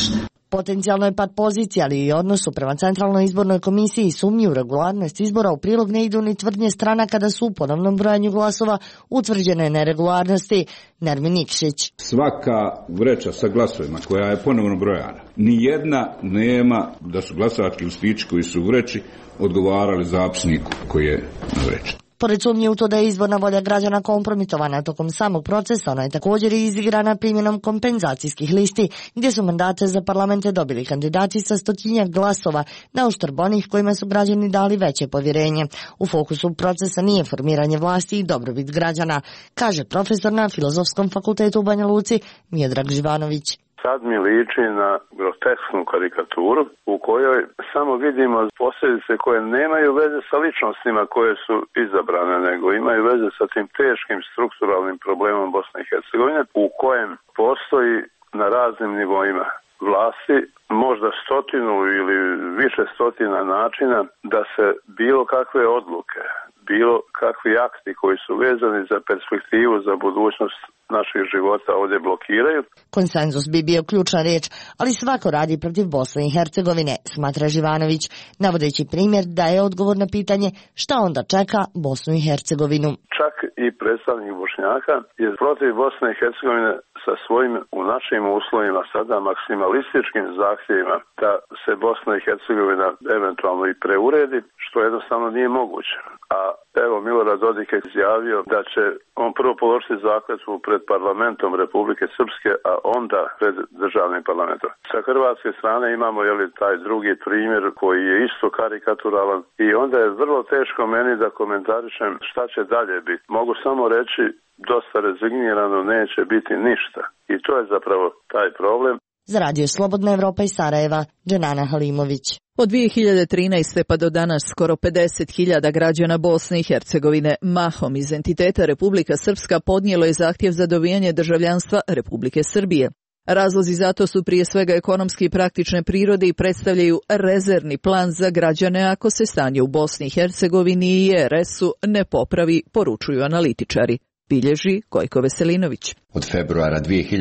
T: Potencijalnoj pad pozicije, ali i odnosu prema Centralnoj izbornoj komisiji i sumnji u regularnost izbora u prilog ne idu ni tvrdnje stranaka da su u ponovnom brojanju glasova utvrđene neregularnosti. Nermin Nikšić.
X: Svaka vreća sa glasovima koja je ponovno brojana, nijedna nema da su glasački listići koji su u vreći odgovarali zapisniku koji je na vreći.
T: Pored sumnje u to da je izborna volja građana kompromitovana tokom samog procesa, ona je također i izigrana primjenom kompenzacijskih listi, gdje su mandate za parlamente dobili kandidati sa 100 glasova, na uštrb onih kojima su građani dali veće povjerenje. U fokusu procesa nije formiranje vlasti i dobrobit građana, kaže profesor na Filozofskom fakultetu u Banja Luci Miodrag Živanović.
B: Sad mi liči na grotesknu karikaturu u kojoj samo vidimo posljedice koje nemaju veze sa ličnostima koje su izabrane, nego imaju veze sa tim teškim strukturalnim problemom Bosne i Hercegovine u kojem postoji na raznim nivoima vlasti možda 100 ili više stotina načina da se bilo kakve odluke, bilo kakvi akti koji su vezani za perspektivu, za budućnost naših života ovdje blokiraju.
T: Konsenzus bi bio ključna riječ, ali svako radi protiv Bosne i Hercegovine, smatra Živanović, navodeći primjer da je odgovor na pitanje šta onda čeka Bosnu i Hercegovinu.
B: Čak i predstavnik Bošnjaka je protiv Bosne i Hercegovine sa svojim u našim uslovima sada maksimalističkim zahtjevima da se Bosna i Hercegovina eventualno i preuredi, što jednostavno nije moguće. A evo Milorad Dodik je izjavio da će on prvo položiti zakletvu pred parlamentom Republike Srpske, a onda pred državnim parlamentom. Sa hrvatske strane imamo taj drugi primjer koji je isto karikaturalan i onda je vrlo teško meni da komentarišem šta će dalje biti. Mogu samo reći dosta rezignirano neće biti ništa i to je zapravo taj problem.
T: Za Radio Slobodna Evropa iz Sarajeva, Dženana Halimović.
A: Od 2013. pa do danas skoro 50.000 građana Bosne i Hercegovine, mahom iz entiteta Republika Srpska, podnijelo je zahtjev za dobijanje državljanstva Republike Srbije. Razlozi za to su prije svega ekonomski i praktične prirode i predstavljaju rezervni plan za građane ako se stanje u Bosni i Hercegovini i RS-u ne popravi, poručuju analitičari. Bilježi Gojko Veselinović.
C: Od februara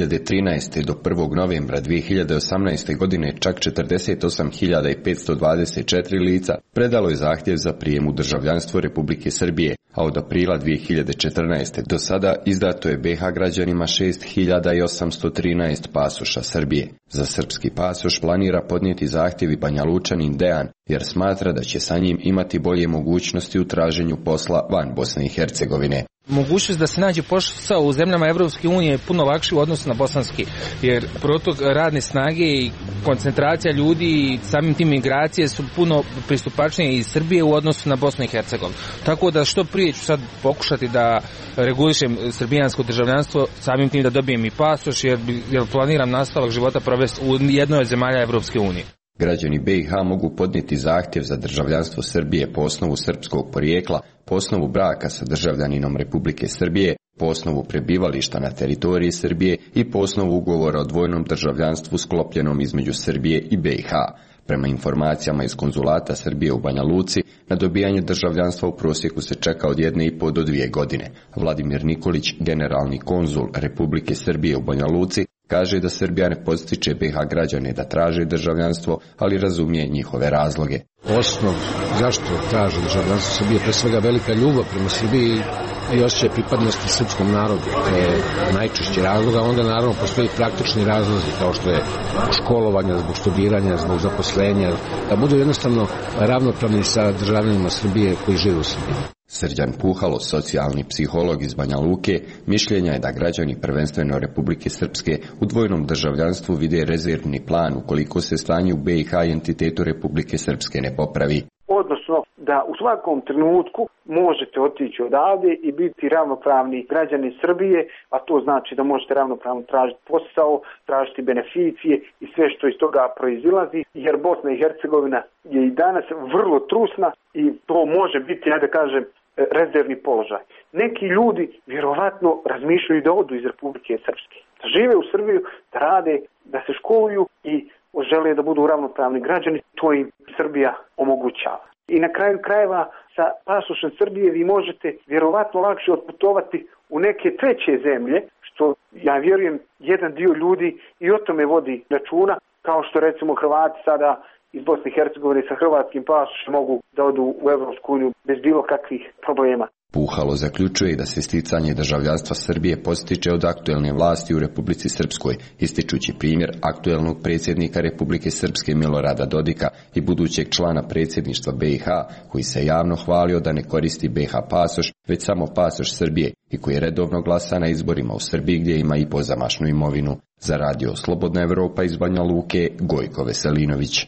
C: 2013. do 1. novembra 2018. godine čak 48.524 lica predalo je zahtjev za prijem u državljanstvo Republike Srbije, a od aprila 2014. do sada izdato je BiH građanima 6.813 pasoša Srbije. Za srpski pasoš planira podnijeti zahtjev i Banja Lučanin Dejan, jer smatra da će sa njim imati bolje mogućnosti u traženju posla van Bosne i Hercegovine.
E: Mogućnost da se nađe posao u zemljama Evropske unije je puno lakši u odnosu na bosanski, jer protok radne snage i koncentracija ljudi i samim tim migracije su puno pristupačnije iz Srbije u odnosu na Bosnu i Hercegovinu. Tako da što prije ću sad pokušati da regulišem srbijansko državljanstvo, samim tim da dobijem i pasoš, jer planiram nastavak života provesti u jednoj od zemalja Evropske unije.
C: Građani BiH mogu podnijeti zahtjev za državljanstvo Srbije po osnovu srpskog porijekla, po osnovu braka sa državljaninom Republike Srbije, po osnovu prebivališta na teritoriji Srbije i po osnovu ugovora o dvojnom državljanstvu sklopljenom između Srbije i BiH. Prema informacijama iz konzulata Srbije u Banja Luci, na dobijanje državljanstva u prosjeku se čeka od 1,5 do 2 godine. Vladimir Nikolić, generalni konzul Republike Srbije u Banja Luci, kaže da Srbija ne podstiče BiH građane da traže državljanstvo, ali razumije njihove razloge.
U: Osnov zašto traže državljanstvo Srbije, pre svega velika ljubav prema Srbiji i osjećaj pripadnosti srpskom narodu. To je najčešći razlog, a onda naravno postoji praktični razlozi kao što je školovanje, zbog studiranja, zbog zaposlenja, da budu jednostavno ravnopravni sa državljanima Srbije koji žive u Srbiji.
C: Srđan Puhalo, socijalni psiholog iz Banja Luke, mišljenja je da građani prvenstveno Republike Srpske u dvojnom državljanstvu vide rezervni plan ukoliko se stanje u BiH i entitetu Republike Srpske ne popravi.
F: Odnosno da u svakom trenutku možete otići odavde i biti ravnopravni građani Srbije, a to znači da možete ravnopravno tražiti posao, tražiti beneficije i sve što iz toga proizilazi, jer Bosna i Hercegovina je i danas vrlo trusna i to može biti, ja da kažem, rezervni položaj. Neki ljudi vjerovatno razmišljaju da odu iz Republike Srpske, da žive u Srbiju, da rade, da se školuju i žele da budu ravnopravni građani, to im Srbija omogućava. I na kraju krajeva sa pasošem Srbije vi možete vjerovatno lakše otputovati u neke treće zemlje, što ja vjerujem jedan dio ljudi i o tome vodi računa, kao što recimo Hrvati sada iz Bosne i Hercegovine sa hrvatskim pasošem mogu da odu u Evropsku uniju bez bilo kakvih problema.
C: Puhalo zaključuje da se sticanje državljanstva Srbije postiče od aktuelne vlasti u Republici Srpskoj, ističući primjer aktuelnog predsjednika Republike Srpske Milorada Dodika i budućeg člana predsjedništva BiH, koji se javno hvalio da ne koristi BiH pasoš, već samo pasoš Srbije i koji redovno glasa na izborima u Srbiji gdje ima i pozamašnu imovinu. Za radio Slobodna Evropa iz Banja Luke, Gojko Veselinović.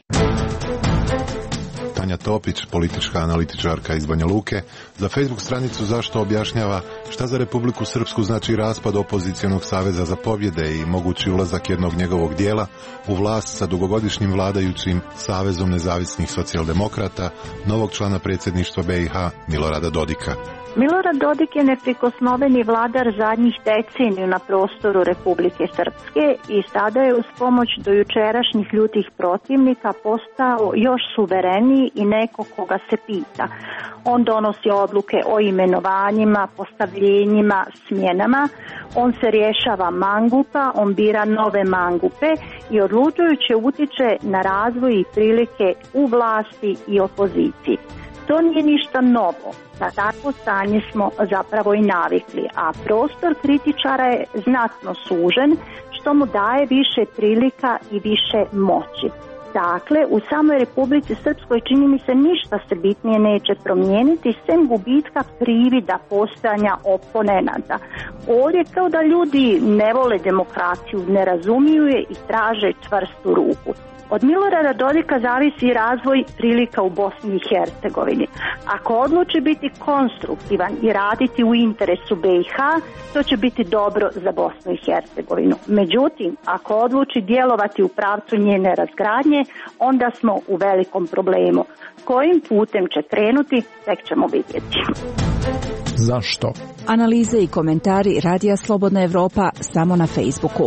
I: Tanja Topić, politička analitičarka iz Banja Luke, za Facebook stranicu Zašto objašnjava šta za Republiku Srpsku znači raspad opozicionog saveza za pobjede i mogući ulazak jednog njegovog dijela u vlast sa dugogodišnjim vladajućim Savezom nezavisnih socijaldemokrata, novog člana predsjedništva BiH Milorada Dodika.
J: Milorad Dodik je neprikosnoveni vladar zadnjih deceniju na prostoru Republike Srpske i sada je uz pomoć dojučerašnjih ljutih protivnika postao još suvereniji i neko koga se pita. On donosi odluke o imenovanjima, postavljenjima, smjenama, on se rješava mangupa, on bira nove mangupe i odlučujuće utiče na razvoj i prilike u vlasti i opoziciji. To nije ništa novo, na takvo stanje smo zapravo i navikli, a prostor kritičara je znatno sužen, što mu daje više prilika i više moći. Dakle, u samoj Republici Srpskoj čini mi se ništa se bitnije neće promijeniti, sem gubitka privida postojanja oponenata. Ovdje kao da ljudi ne vole demokraciju, ne razumiju je i traže čvrstu ruku. Od Milorada Dodika zavisi razvoj prilika u Bosni i Hercegovini. Ako odluči biti konstruktivan i raditi u interesu BiH, to će biti dobro za Bosnu i Hercegovinu. Međutim, ako odluči djelovati u pravcu njene razgradnje, onda smo u velikom problemu. Kojim putem će krenuti, tek ćemo vidjeti.
K: Zašto?
L: Analize i komentari Radija Slobodna Evropa samo na Facebooku.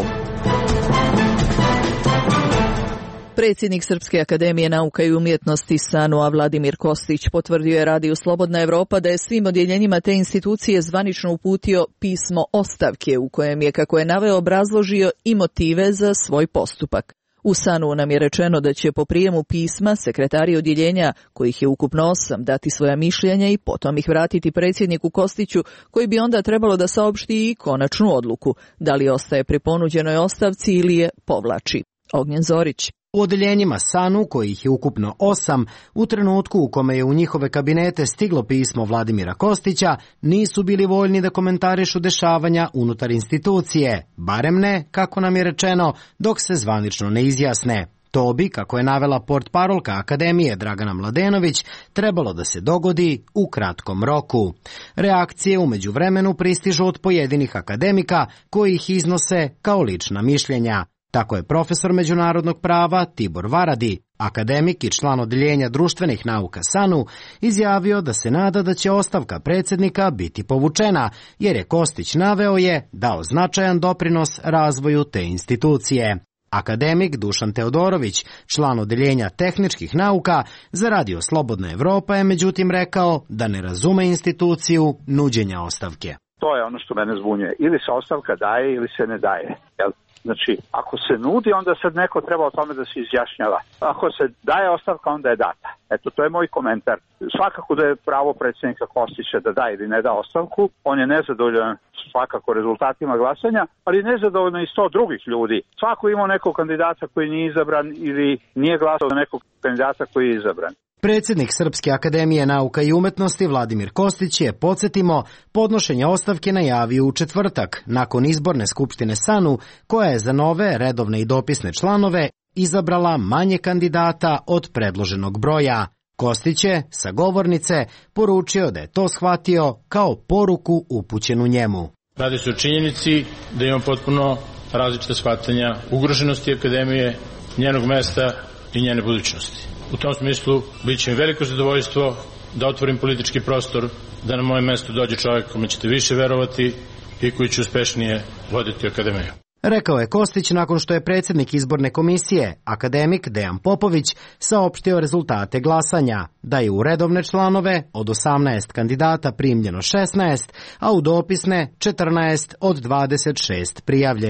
A: Predsjednik Srpske akademije nauka i umjetnosti SANU-a Vladimir Kostić potvrdio je Radiju Slobodna Evropa da je svim odjeljenjima te institucije zvanično uputio pismo ostavke u kojem je, kako je naveo, obrazložio i motive za svoj postupak. U SANU nam je rečeno da će po prijemu pisma sekretari odjeljenja, kojih je ukupno 8, dati svoja mišljenja i potom ih vratiti predsjedniku Kostiću, koji bi onda trebalo da saopšti i konačnu odluku, da li ostaje pri ponuđenoj ostavci ili je povlači. Ognjen Zorić.
M: U odeljenjima SANU, kojih je ukupno 8, u trenutku u kome je u njihove kabinete stiglo pismo Vladimira Kostića, nisu bili voljni da komentarišu dešavanja unutar institucije, barem ne, kako nam je rečeno, dok se zvanično ne izjasne. To bi, kako je navela portparolka Akademije Dragana Mladenović, trebalo da se dogodi u kratkom roku. Reakcije u međuvremenu pristižu od pojedinih akademika koji ih iznose kao lična mišljenja. Tako je profesor međunarodnog prava Tibor Varadi, akademik i član odeljenja društvenih nauka SANU, izjavio da se nada da će ostavka predsjednika biti povučena, jer je Kostić naveo je dao značajan doprinos razvoju te institucije. Akademik Dušan Teodorović, član odeljenja tehničkih nauka, za Radio Slobodna Evropa je međutim rekao da ne razume instituciju nuđenja ostavke.
V: To je ono što mene zbunjuje. Ili se ostavka daje ili se ne daje. Jel? Znači, ako se nudi, onda sad neko treba o tome da se izjašnjava. Ako se daje ostavka, onda je data. Eto, to je moj komentar. Svakako da je pravo predsjednika Kostića da da ili ne da ostavku. On je nezadovoljan svakako rezultatima glasanja, ali nezadovoljno i 100 drugih ljudi. Svako ima nekog kandidata koji nije izabran ili nije glasao za nekog kandidata koji je izabran.
M: Predsjednik Srpske akademije nauka i umjetnosti Vladimir Kostić je, podsjetimo, podnošenje ostavke najavio u četvrtak, nakon izborne skupštine SANU, koja je za nove redovne i dopisne članove izabrala manje kandidata od predloženog broja. Kostić je sa govornice poručio da je to shvatio kao poruku upućenu njemu.
O: Radi se o činjenici da imam potpuno različite shvatanja ugroženosti akademije, njenog mesta i njene budućnosti. U tom smislu bit će mi veliko zadovoljstvo da otvorim politički prostor, da na moje mesto dođe čovjek kome ćete više verovati i koji će uspešnije voditi akademiju.
M: Rekao je Kostić nakon što je predsjednik izborne komisije, akademik Dejan Popović, saopštio rezultate glasanja, da je u redovne članove od 18 kandidata primljeno 16, a u dopisne 14 od 26 prijavljenih.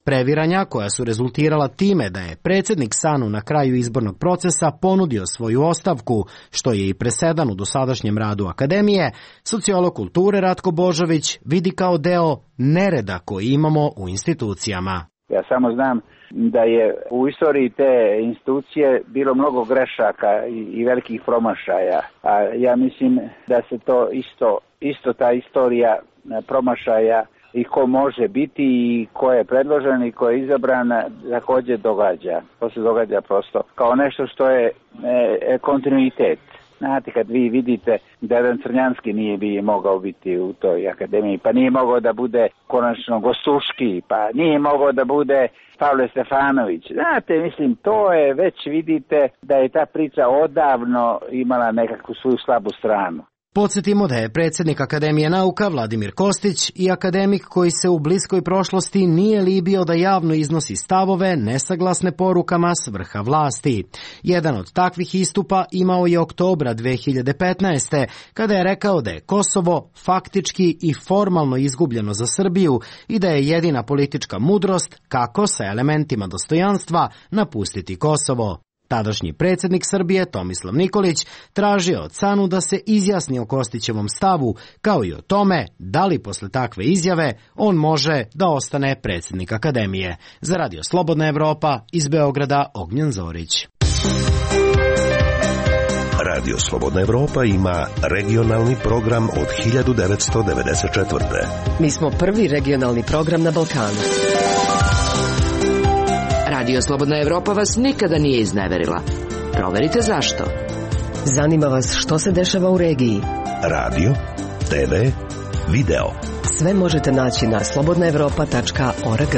M: Previranja koja su rezultirala time da je predsjednik SANU na kraju izbornog procesa ponudio svoju ostavku, što je i presedan u dosadašnjem radu Akademije, sociolog kulture Ratko Božović vidi kao deo nereda koji imamo u institucijama.
V: Ja samo znam da je u istoriji te institucije bilo mnogo grešaka i velikih promašaja, a ja mislim da se to isto ta istorija promašaja i ko može biti i ko je predložen i ko je izabran također događa. To se događa prosto kao nešto što je kontinuitet. Znate, kad vi vidite da jedan Crnjanski nije bi mogao biti u toj akademiji, pa nije mogao da bude konačno Gostuški, pa nije mogao da bude Pavle Stefanović. Znate, mislim, to je već vidite da je ta priča odavno imala nekakvu svoju slabu stranu.
M: Podsjetimo da je predsjednik Akademije nauka Vladimir Kostić i akademik koji se u bliskoj prošlosti nije libio da javno iznosi stavove nesaglasne porukama s vrha vlasti. Jedan od takvih istupa imao je oktobra 2015. kada je rekao da je Kosovo faktički i formalno izgubljeno za Srbiju i da je jedina politička mudrost kako sa elementima dostojanstva napustiti Kosovo. Tadašnji predsjednik Srbije Tomislav Nikolić tražio od SANU da se izjasni o Kostićevom stavu, kao i o tome da li posle takve izjave on može da ostane predsjednik Akademije. Za Radio Slobodna Evropa iz Beograda Ognjen Zorić.
G: Radio Slobodna Evropa ima regionalni program od 1994.
H: Mi smo prvi regionalni program na Balkanu. Radio Slobodna Evropa vas nikada nije izneverila. Proverite zašto. Zanima vas što se dešava u regiji.
G: Radio, TV, video.
H: Sve možete naći na slobodnaevropa.org.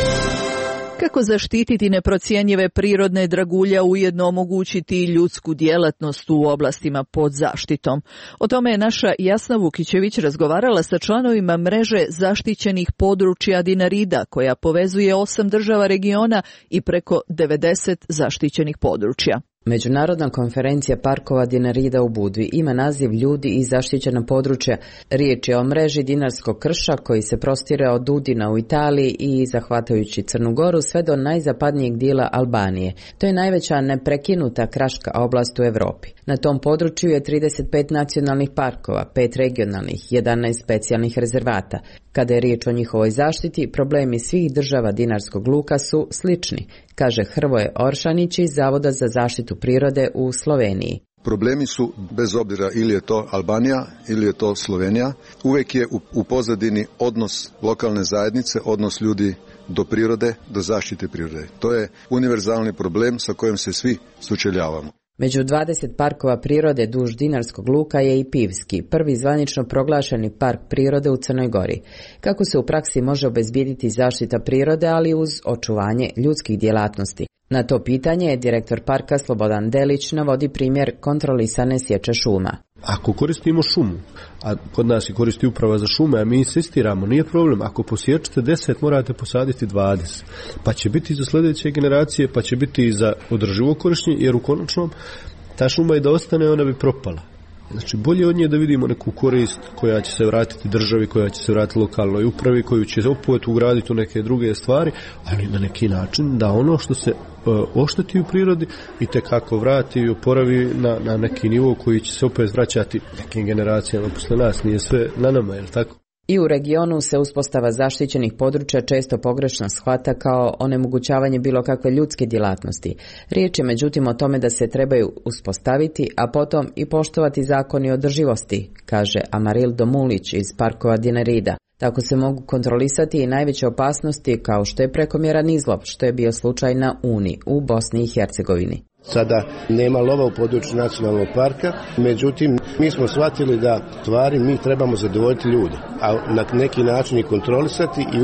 A: Kako zaštititi neprocjenjive prirodne dragulja, ujedno omogućiti ljudsku djelatnost u oblastima pod zaštitom? O tome je naša Jasna Vukićević razgovarala sa članovima mreže zaštićenih područja Dinarida, koja povezuje 8 država regiona i preko 90 zaštićenih područja.
W: Međunarodna konferencija parkova Dinarida u Budvi ima naziv Ljudi i zaštićena područja. Riječ je o mreži Dinarskog krša koji se prostire od Udina u Italiji i zahvatajući Crnu Goru sve do najzapadnijeg dijela Albanije. To je najveća neprekinuta kraška oblast u Europi. Na tom području je 35 nacionalnih parkova, 5 regionalnih, 11 specijalnih rezervata. Kada je riječ o njihovoj zaštiti, problemi svih država Dinarskog luka su slični, kaže Hrvoje Oršanić iz Zavoda za zaštitu prirode u Sloveniji.
D: Problemi su, bez obzira ili je to Albanija ili je to Slovenija, uvijek je u pozadini odnos lokalne zajednice, odnos ljudi do prirode, do zaštite prirode. To je univerzalni problem sa kojim se svi sučeljavamo.
W: Među 20 parkova prirode duž Dinarskog luka je i Pivski, prvi zvanično proglašeni park prirode u Crnoj Gori. Kako se u praksi može obezbijediti zaštita prirode, ali uz očuvanje ljudskih djelatnosti? Na to pitanje je direktor parka Slobodan Delić navodi primjer kontrolisane sječe šuma.
N: Ako koristimo šumu, a kod nas i koristi uprava za šume, a mi insistiramo, nije problem, ako posječete 10, morate posaditi 20, pa će biti za sljedeće generacije, pa će biti i za održivo korištenje, jer u konačnom ta šuma i da ostane, ona bi propala. Znači, bolje od nje da vidimo neku korist koja će se vratiti državi, koja će se vratiti lokalnoj upravi, koju će opet ugraditi u neke druge stvari, ali na neki način da ono što se ošteti u prirodi i tekako vrati i oporavi na neki nivo koji će se opet vraćati nekim generacijama posle nas. Nije sve na nama, je li tako?
W: I u regionu se uspostava zaštićenih područja često pogrešno shvata kao onemogućavanje bilo kakve ljudske djelatnosti. Riječ je međutim o tome da se trebaju uspostaviti, a potom i poštovati zakoni održivosti, kaže Amaril Domulić iz parkova Dinarida. Tako se mogu kontrolisati i najveće opasnosti kao što je prekomjeran izlov, što je bio slučaj na Uni u Bosni i Hercegovini.
P: Sada nema lova u području nacionalnog parka, međutim mi smo shvatili da stvari mi trebamo zadovoljiti ljude, a na neki način i kontrolisati i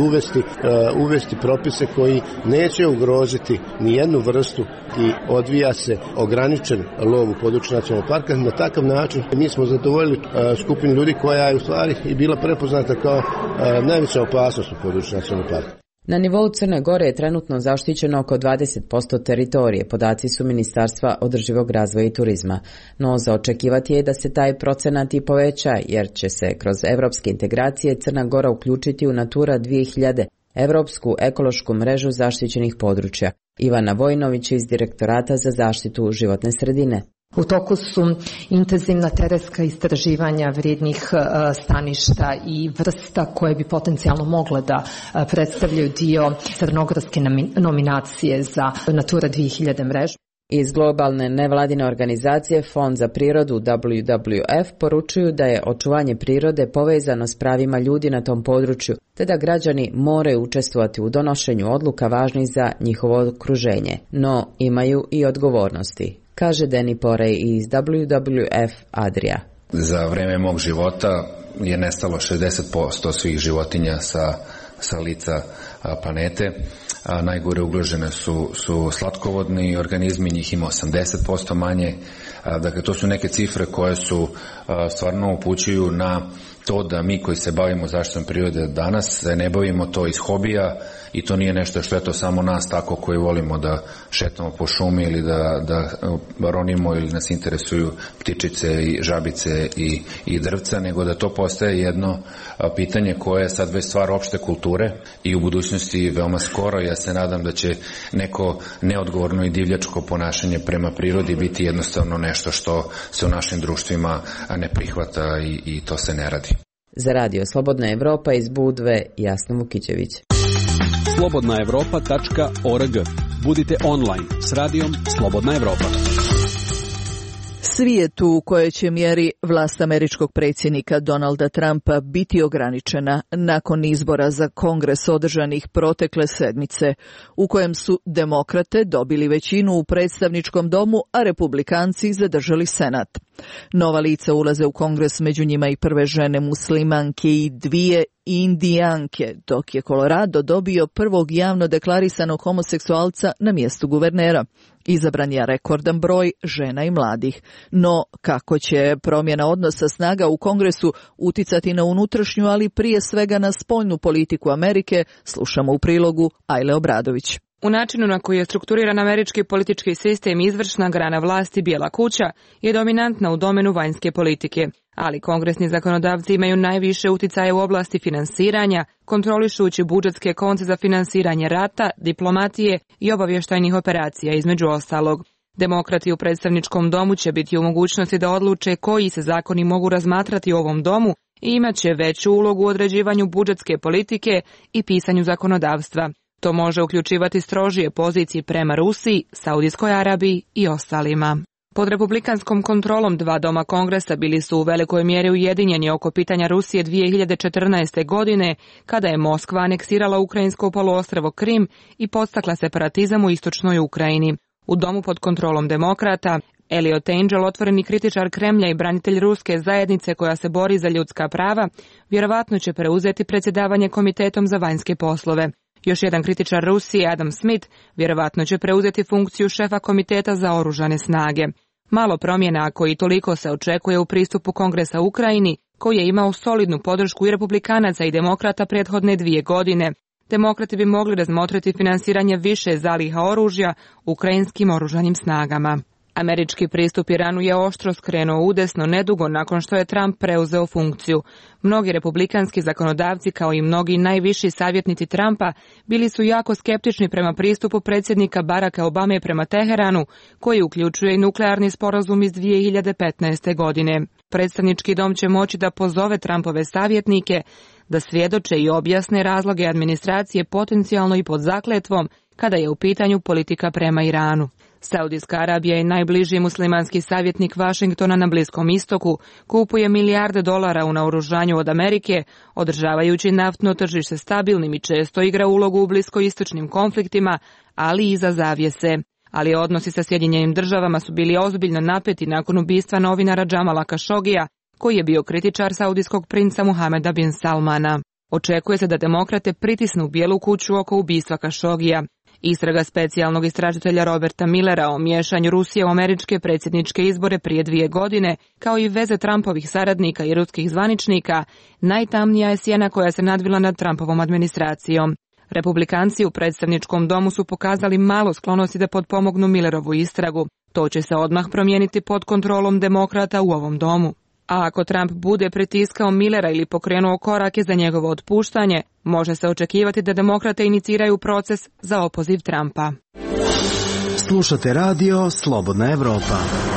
P: uvesti propise koji neće ugroziti ni jednu vrstu i odvija se ograničen lov u području nacionalnog parka. Na takav način mi smo zadovoljili skupinu ljudi koja je u stvari i bila prepoznata kao najveća opasnost u području nacionalnog parka.
W: Na nivou Crne Gore je trenutno zaštićeno oko 20% teritorije, podaci su Ministarstva održivog razvoja i turizma. No za očekivati je da se taj procenat i poveća, jer će se kroz evropske integracije Crna Gora uključiti u Natura 2000, Evropsku ekološku mrežu zaštićenih područja. Ivana Vojnović iz Direktorata za zaštitu životne sredine.
Q: U toku su intenzivna terenska istraživanja vrijednih staništa i vrsta koje bi potencijalno mogle da predstavljaju dio crnogorske nominacije za Natura 2000 mrežu.
W: Iz globalne nevladine organizacije Fond za prirodu WWF poručuju da je očuvanje prirode povezano s pravima ljudi na tom području, te da građani moraju učestvovati u donošenju odluka važnih za njihovo okruženje, no imaju i odgovornosti, kaže Danny Porey iz WWF Adria.
R: Za vreme mog života je nestalo 60% svih životinja sa lica planete. Najgore ugrožene su slatkovodni organizmi, njih ima 80% manje. Dakle, to su neke cifre koje su stvarno upućuju na to da mi koji se bavimo zaštitom prirode danas se ne bavimo to iz hobija i to nije nešto što je to samo nas tako koji volimo da šetamo po šumi ili da ronimo ili nas interesuju ptičice i žabice i drvca, nego da to postaje jedno pitanje koje je sad već stvar opšte kulture i u budućnosti veoma skoro. Ja se nadam da će neko neodgovorno i divljačko ponašanje prema prirodi biti jednostavno nešto što se u našim društvima ne prihvata i to se ne radi.
W: Za Radio Slobodna Evropa iz Budve, Jasna Vukićević.
S: slobodnaevropa.org. Budite online s radijom Slobodna Evropa.
A: Svijetu u kojoj će mjeri vlast američkog predsjednika Donalda Trumpa biti ograničena nakon izbora za Kongres održanih protekle sedmice, u kojem su demokrate dobili većinu u predstavničkom domu, a republikanci zadržali senat. Nova lica ulaze u Kongres, među njima i prve žene muslimanke i dvije indijanke, dok je Colorado dobio prvog javno deklarisanog homoseksualca na mjestu guvernera. Izabran je rekordan broj žena i mladih. No, kako će promjena odnosa snaga u Kongresu uticati na unutrašnju, ali prije svega na spoljnu politiku Amerike, slušamo u prilogu Ajle Obradović.
X: U načinu na koji je strukturiran američki politički sistem, izvršna grana vlasti, Bijela kuća, je dominantna u domenu vanjske politike, ali kongresni zakonodavci imaju najviše uticaja u oblasti finansiranja, kontrolišući budžetske konce za finansiranje rata, diplomatije i obavještajnih operacija, između ostalog. Demokrati u predstavničkom domu će biti u mogućnosti da odluče koji se zakoni mogu razmatrati u ovom domu i imat će veću ulogu u određivanju budžetske politike i pisanju zakonodavstva. To može uključivati strožije pozicije prema Rusiji, Saudijskoj Arabiji i ostalima. Pod republikanskom kontrolom dva doma Kongresa bili su u velikoj mjeri ujedinjeni oko pitanja Rusije 2014. godine, kada je Moskva aneksirala ukrajinsko poluostrvo Krim i podstakla separatizam u istočnoj Ukrajini. U domu pod kontrolom demokrata, Eliot Engel, otvoreni kritičar Kremlja i branitelj ruske zajednice koja se bori za ljudska prava, vjerovatno će preuzeti predsjedavanje Komitetom za vanjske poslove. Još jedan kritičar Rusije, Adam Smith, vjerovatno će preuzeti funkciju šefa Komiteta za oružane snage. Malo promjena, ako i toliko, se očekuje u pristupu Kongresa Ukrajini, koji je imao solidnu podršku i republikanaca i demokrata prethodne 2 godine. Demokrati bi mogli razmotriti finansiranje više zaliha oružja ukrajinskim oružanim snagama. Američki pristup Iranu je oštro skrenuo udesno nedugo nakon što je Trump preuzeo funkciju. Mnogi republikanski zakonodavci, kao i mnogi najviši savjetnici Trumpa, bili su jako skeptični prema pristupu predsjednika Baracka Obame prema Teheranu, koji uključuje i nuklearni sporazum iz 2015. godine. Predstavnički dom će moći da pozove Trumpove savjetnike da svjedoče i objasne razloge administracije potencijalno i pod zakletvom kada je u pitanju politika prema Iranu. Saudijska Arabija je najbliži muslimanski savjetnik Vašingtona na Bliskom istoku, kupuje milijarde dolara u naoružanju od Amerike, održavajući naftno tržište stabilnim i često igra ulogu u bliskoistočnim konfliktima, ali i za zavjese. Ali odnosi sa Sjedinjenim državama su bili ozbiljno napeti nakon ubistva novinara Džamala Kašogija, koji je bio kritičar saudijskog princa Muhameda bin Salmana. Očekuje se da demokrate pritisnu Bijelu kuću oko ubistva Kašogija. Istraga specijalnog istražitelja Roberta Millera o miješanju Rusije u američke predsjedničke izbore prije 2 godine, kao i veze Trumpovih saradnika i ruskih zvaničnika, najtamnija je sjena koja se nadvila nad Trumpovom administracijom. Republikanci u predstavničkom domu su pokazali malo sklonosti da potpomognu Millerovu istragu. To će se odmah promijeniti pod kontrolom demokrata u ovom domu. A ako Trump bude pritiskao Millera ili pokrenuo korake za njegovo otpuštanje, može se očekivati da demokrate iniciraju proces za opoziv Trumpa.
M: Slušate radio Slobodna Evropa.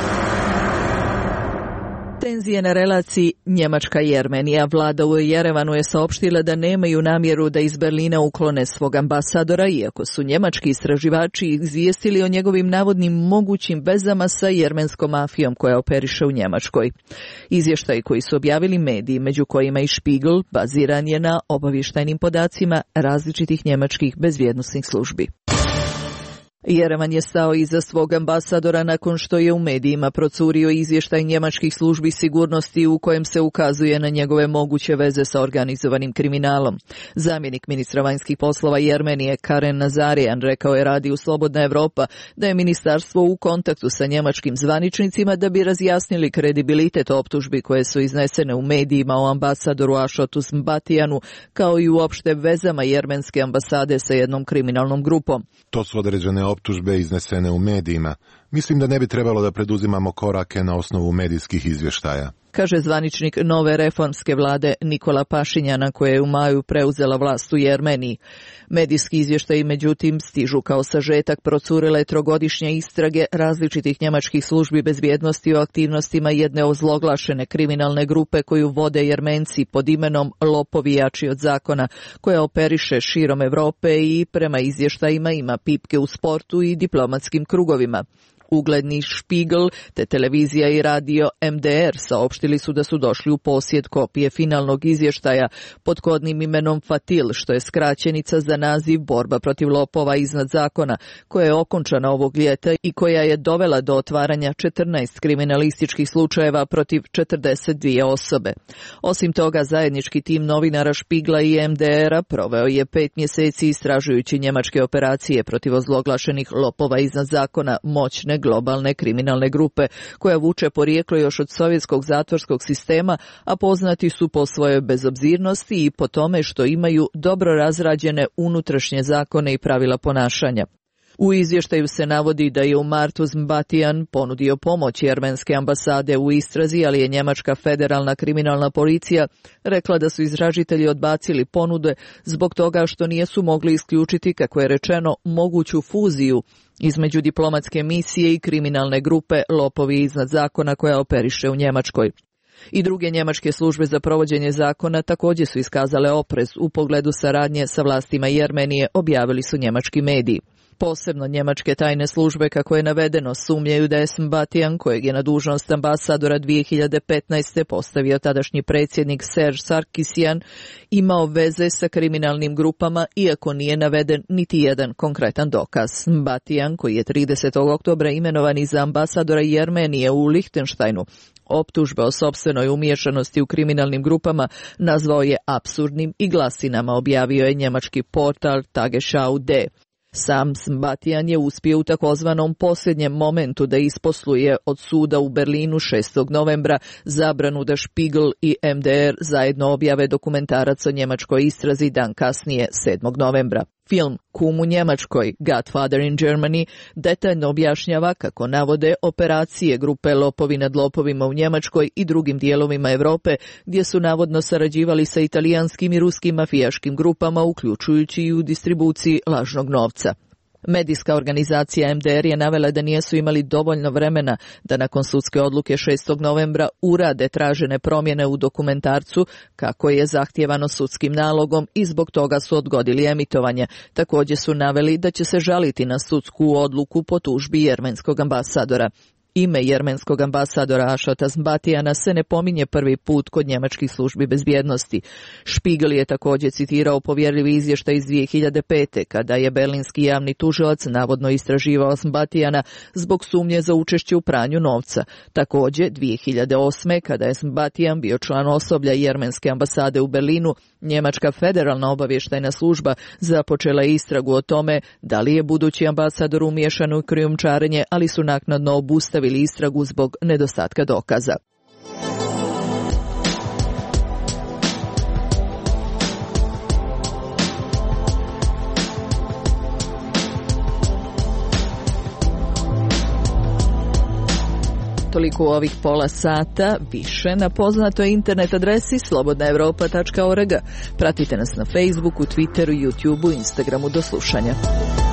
A: Tenzije na relaciji Njemačka i Jermenija. Vlada u Jerevanu je saopštila da nemaju namjeru da iz Berlina uklone svog ambasadora, iako su njemački istraživači izvijestili o njegovim navodnim mogućim vezama sa jermenskom mafijom koja operiše u Njemačkoj. Izvještaj koji su objavili mediji, među kojima i Spiegel, baziran je na obavještajnim podacima različitih njemačkih bezbjednosnih službi. Jerevan je stao iza svog ambasadora nakon što je u medijima procurio izvještaj njemačkih službi sigurnosti u kojem se ukazuje na njegove moguće veze sa organizovanim kriminalom. Zamjenik ministra vanjskih poslova Jermenije Karen Nazarian rekao je radiju Slobodna Evropa da je ministarstvo u kontaktu sa njemačkim zvaničnicima da bi razjasnili kredibilitet optužbi koje su iznesene u medijima o ambasadoru Ašotu Zmbatijanu, kao i uopšte vezama jermenske ambasade sa jednom kriminalnom grupom.
I: To su određene optužbe iznesene u medijima. Mislim da ne bi trebalo da preduzimamo korake na osnovu medijskih izvještaja,
A: kaže zvaničnik nove reformske vlade Nikola Pašinjana, koja je u maju preuzela vlast u Jermeniji. Medijski izvještaji, međutim, stižu kao sažetak procurile trogodišnje istrage različitih njemačkih službi bezbjednosti o aktivnostima jedne ozloglašene kriminalne grupe koju vode Jermenci pod imenom Lopovi jači od zakona, koja operiše širom Evrope i prema izvještajima ima pipke u sportu i diplomatskim krugovima. Ugledni Spiegel te televizija i radio MDR saopštili su da su došli u posjed kopije finalnog izvještaja pod kodnim imenom Fatil, što je skraćenica za naziv Borba protiv lopova iznad zakona, koja je okončana ovog ljeta i koja je dovela do otvaranja 14 kriminalističkih slučajeva protiv 42 osobe. Osim toga, zajednički tim novinara Spiegla i MDR-a proveo je 5 mjeseci istražujući njemačke operacije protiv ozloglašenih lopova iznad zakona, moćne globalne kriminalne grupe, koja vuče porijeklo još od sovjetskog zatvorskog sistema, a poznati su po svojoj bezobzirnosti i po tome što imaju dobro razrađene unutrašnje zakone i pravila ponašanja. U izvještaju se navodi da je u martu Zmbatijan ponudio pomoć jermenske ambasade u istrazi, ali je njemačka federalna kriminalna policija rekla da su istražitelji odbacili ponude zbog toga što nisu mogli isključiti, kako je rečeno, moguću fuziju između diplomatske misije i kriminalne grupe Lopovi iznad zakona koja operiše u Njemačkoj. I druge njemačke službe za provođenje zakona također su iskazale oprez u pogledu saradnje sa vlastima Jermenije, objavili su njemački mediji. Posebno njemačke tajne službe, kako je navedeno, sumnjaju da je Zmbatijan, kojeg je na dužnost ambasadora 2015. postavio tadašnji predsjednik Serge Sarkisyan, imao veze sa kriminalnim grupama, iako nije naveden niti jedan konkretan dokaz. Zmbatijan, koji je 30. oktobra imenovan za ambasadora Jermenije u Lihtenštajnu, optužbe o sopstvenoj umiješanosti u kriminalnim grupama nazvao je apsurdnim i glasinama objavio je njemački portal Tagesschau.de. Sam Zmbatijan je uspio u takozvanom posljednjem momentu da isposluje od suda u Berlinu 6. novembra zabranu da Spiegel i MDR zajedno objave dokumentarac o njemačkoj istrazi dan kasnije 7. novembra. Film Kum u Njemačkoj, Godfather in Germany, detaljno objašnjava kako navode operacije grupe Lopovi nad lopovima u Njemačkoj i drugim dijelovima Europe, gdje su navodno sarađivali sa italijanskim i ruskim mafijaškim grupama, uključujući i u distribuciji lažnog novca. Medijska organizacija MDR je navela da nisu imali dovoljno vremena da nakon sudske odluke 6. novembra urade tražene promjene u dokumentarcu, kako je zahtijevano sudskim nalogom, i zbog toga su odgodili emitovanje. Također su naveli da će se žaliti na sudsku odluku po tužbi jermenskog ambasadora. Ime jermenskog ambasadora Ašota Zmbatijana se ne pominje prvi put kod njemačkih službi bezbjednosti. Spiegel je također citirao povjerljivi izvještaj iz 2005. kada je berlinski javni tužilac navodno istraživao Zmbatijana zbog sumnje za učešće u pranju novca. Također 2008. kada je Zmbatijan bio član osoblja jermenske ambasade u Berlinu, njemačka federalna obavještajna služba započela istragu o tome da li je budući ambasador umiješan u krijumčarenje, ali su naknadno obustavili istragu zbog nedostatka dokaza. toliko u ovih pola sata, više na poznatoj internet adresi slobodnaevropa.org. Pratite nas na Facebooku, Twitteru, YouTubeu, Instagramu. Do slušanja.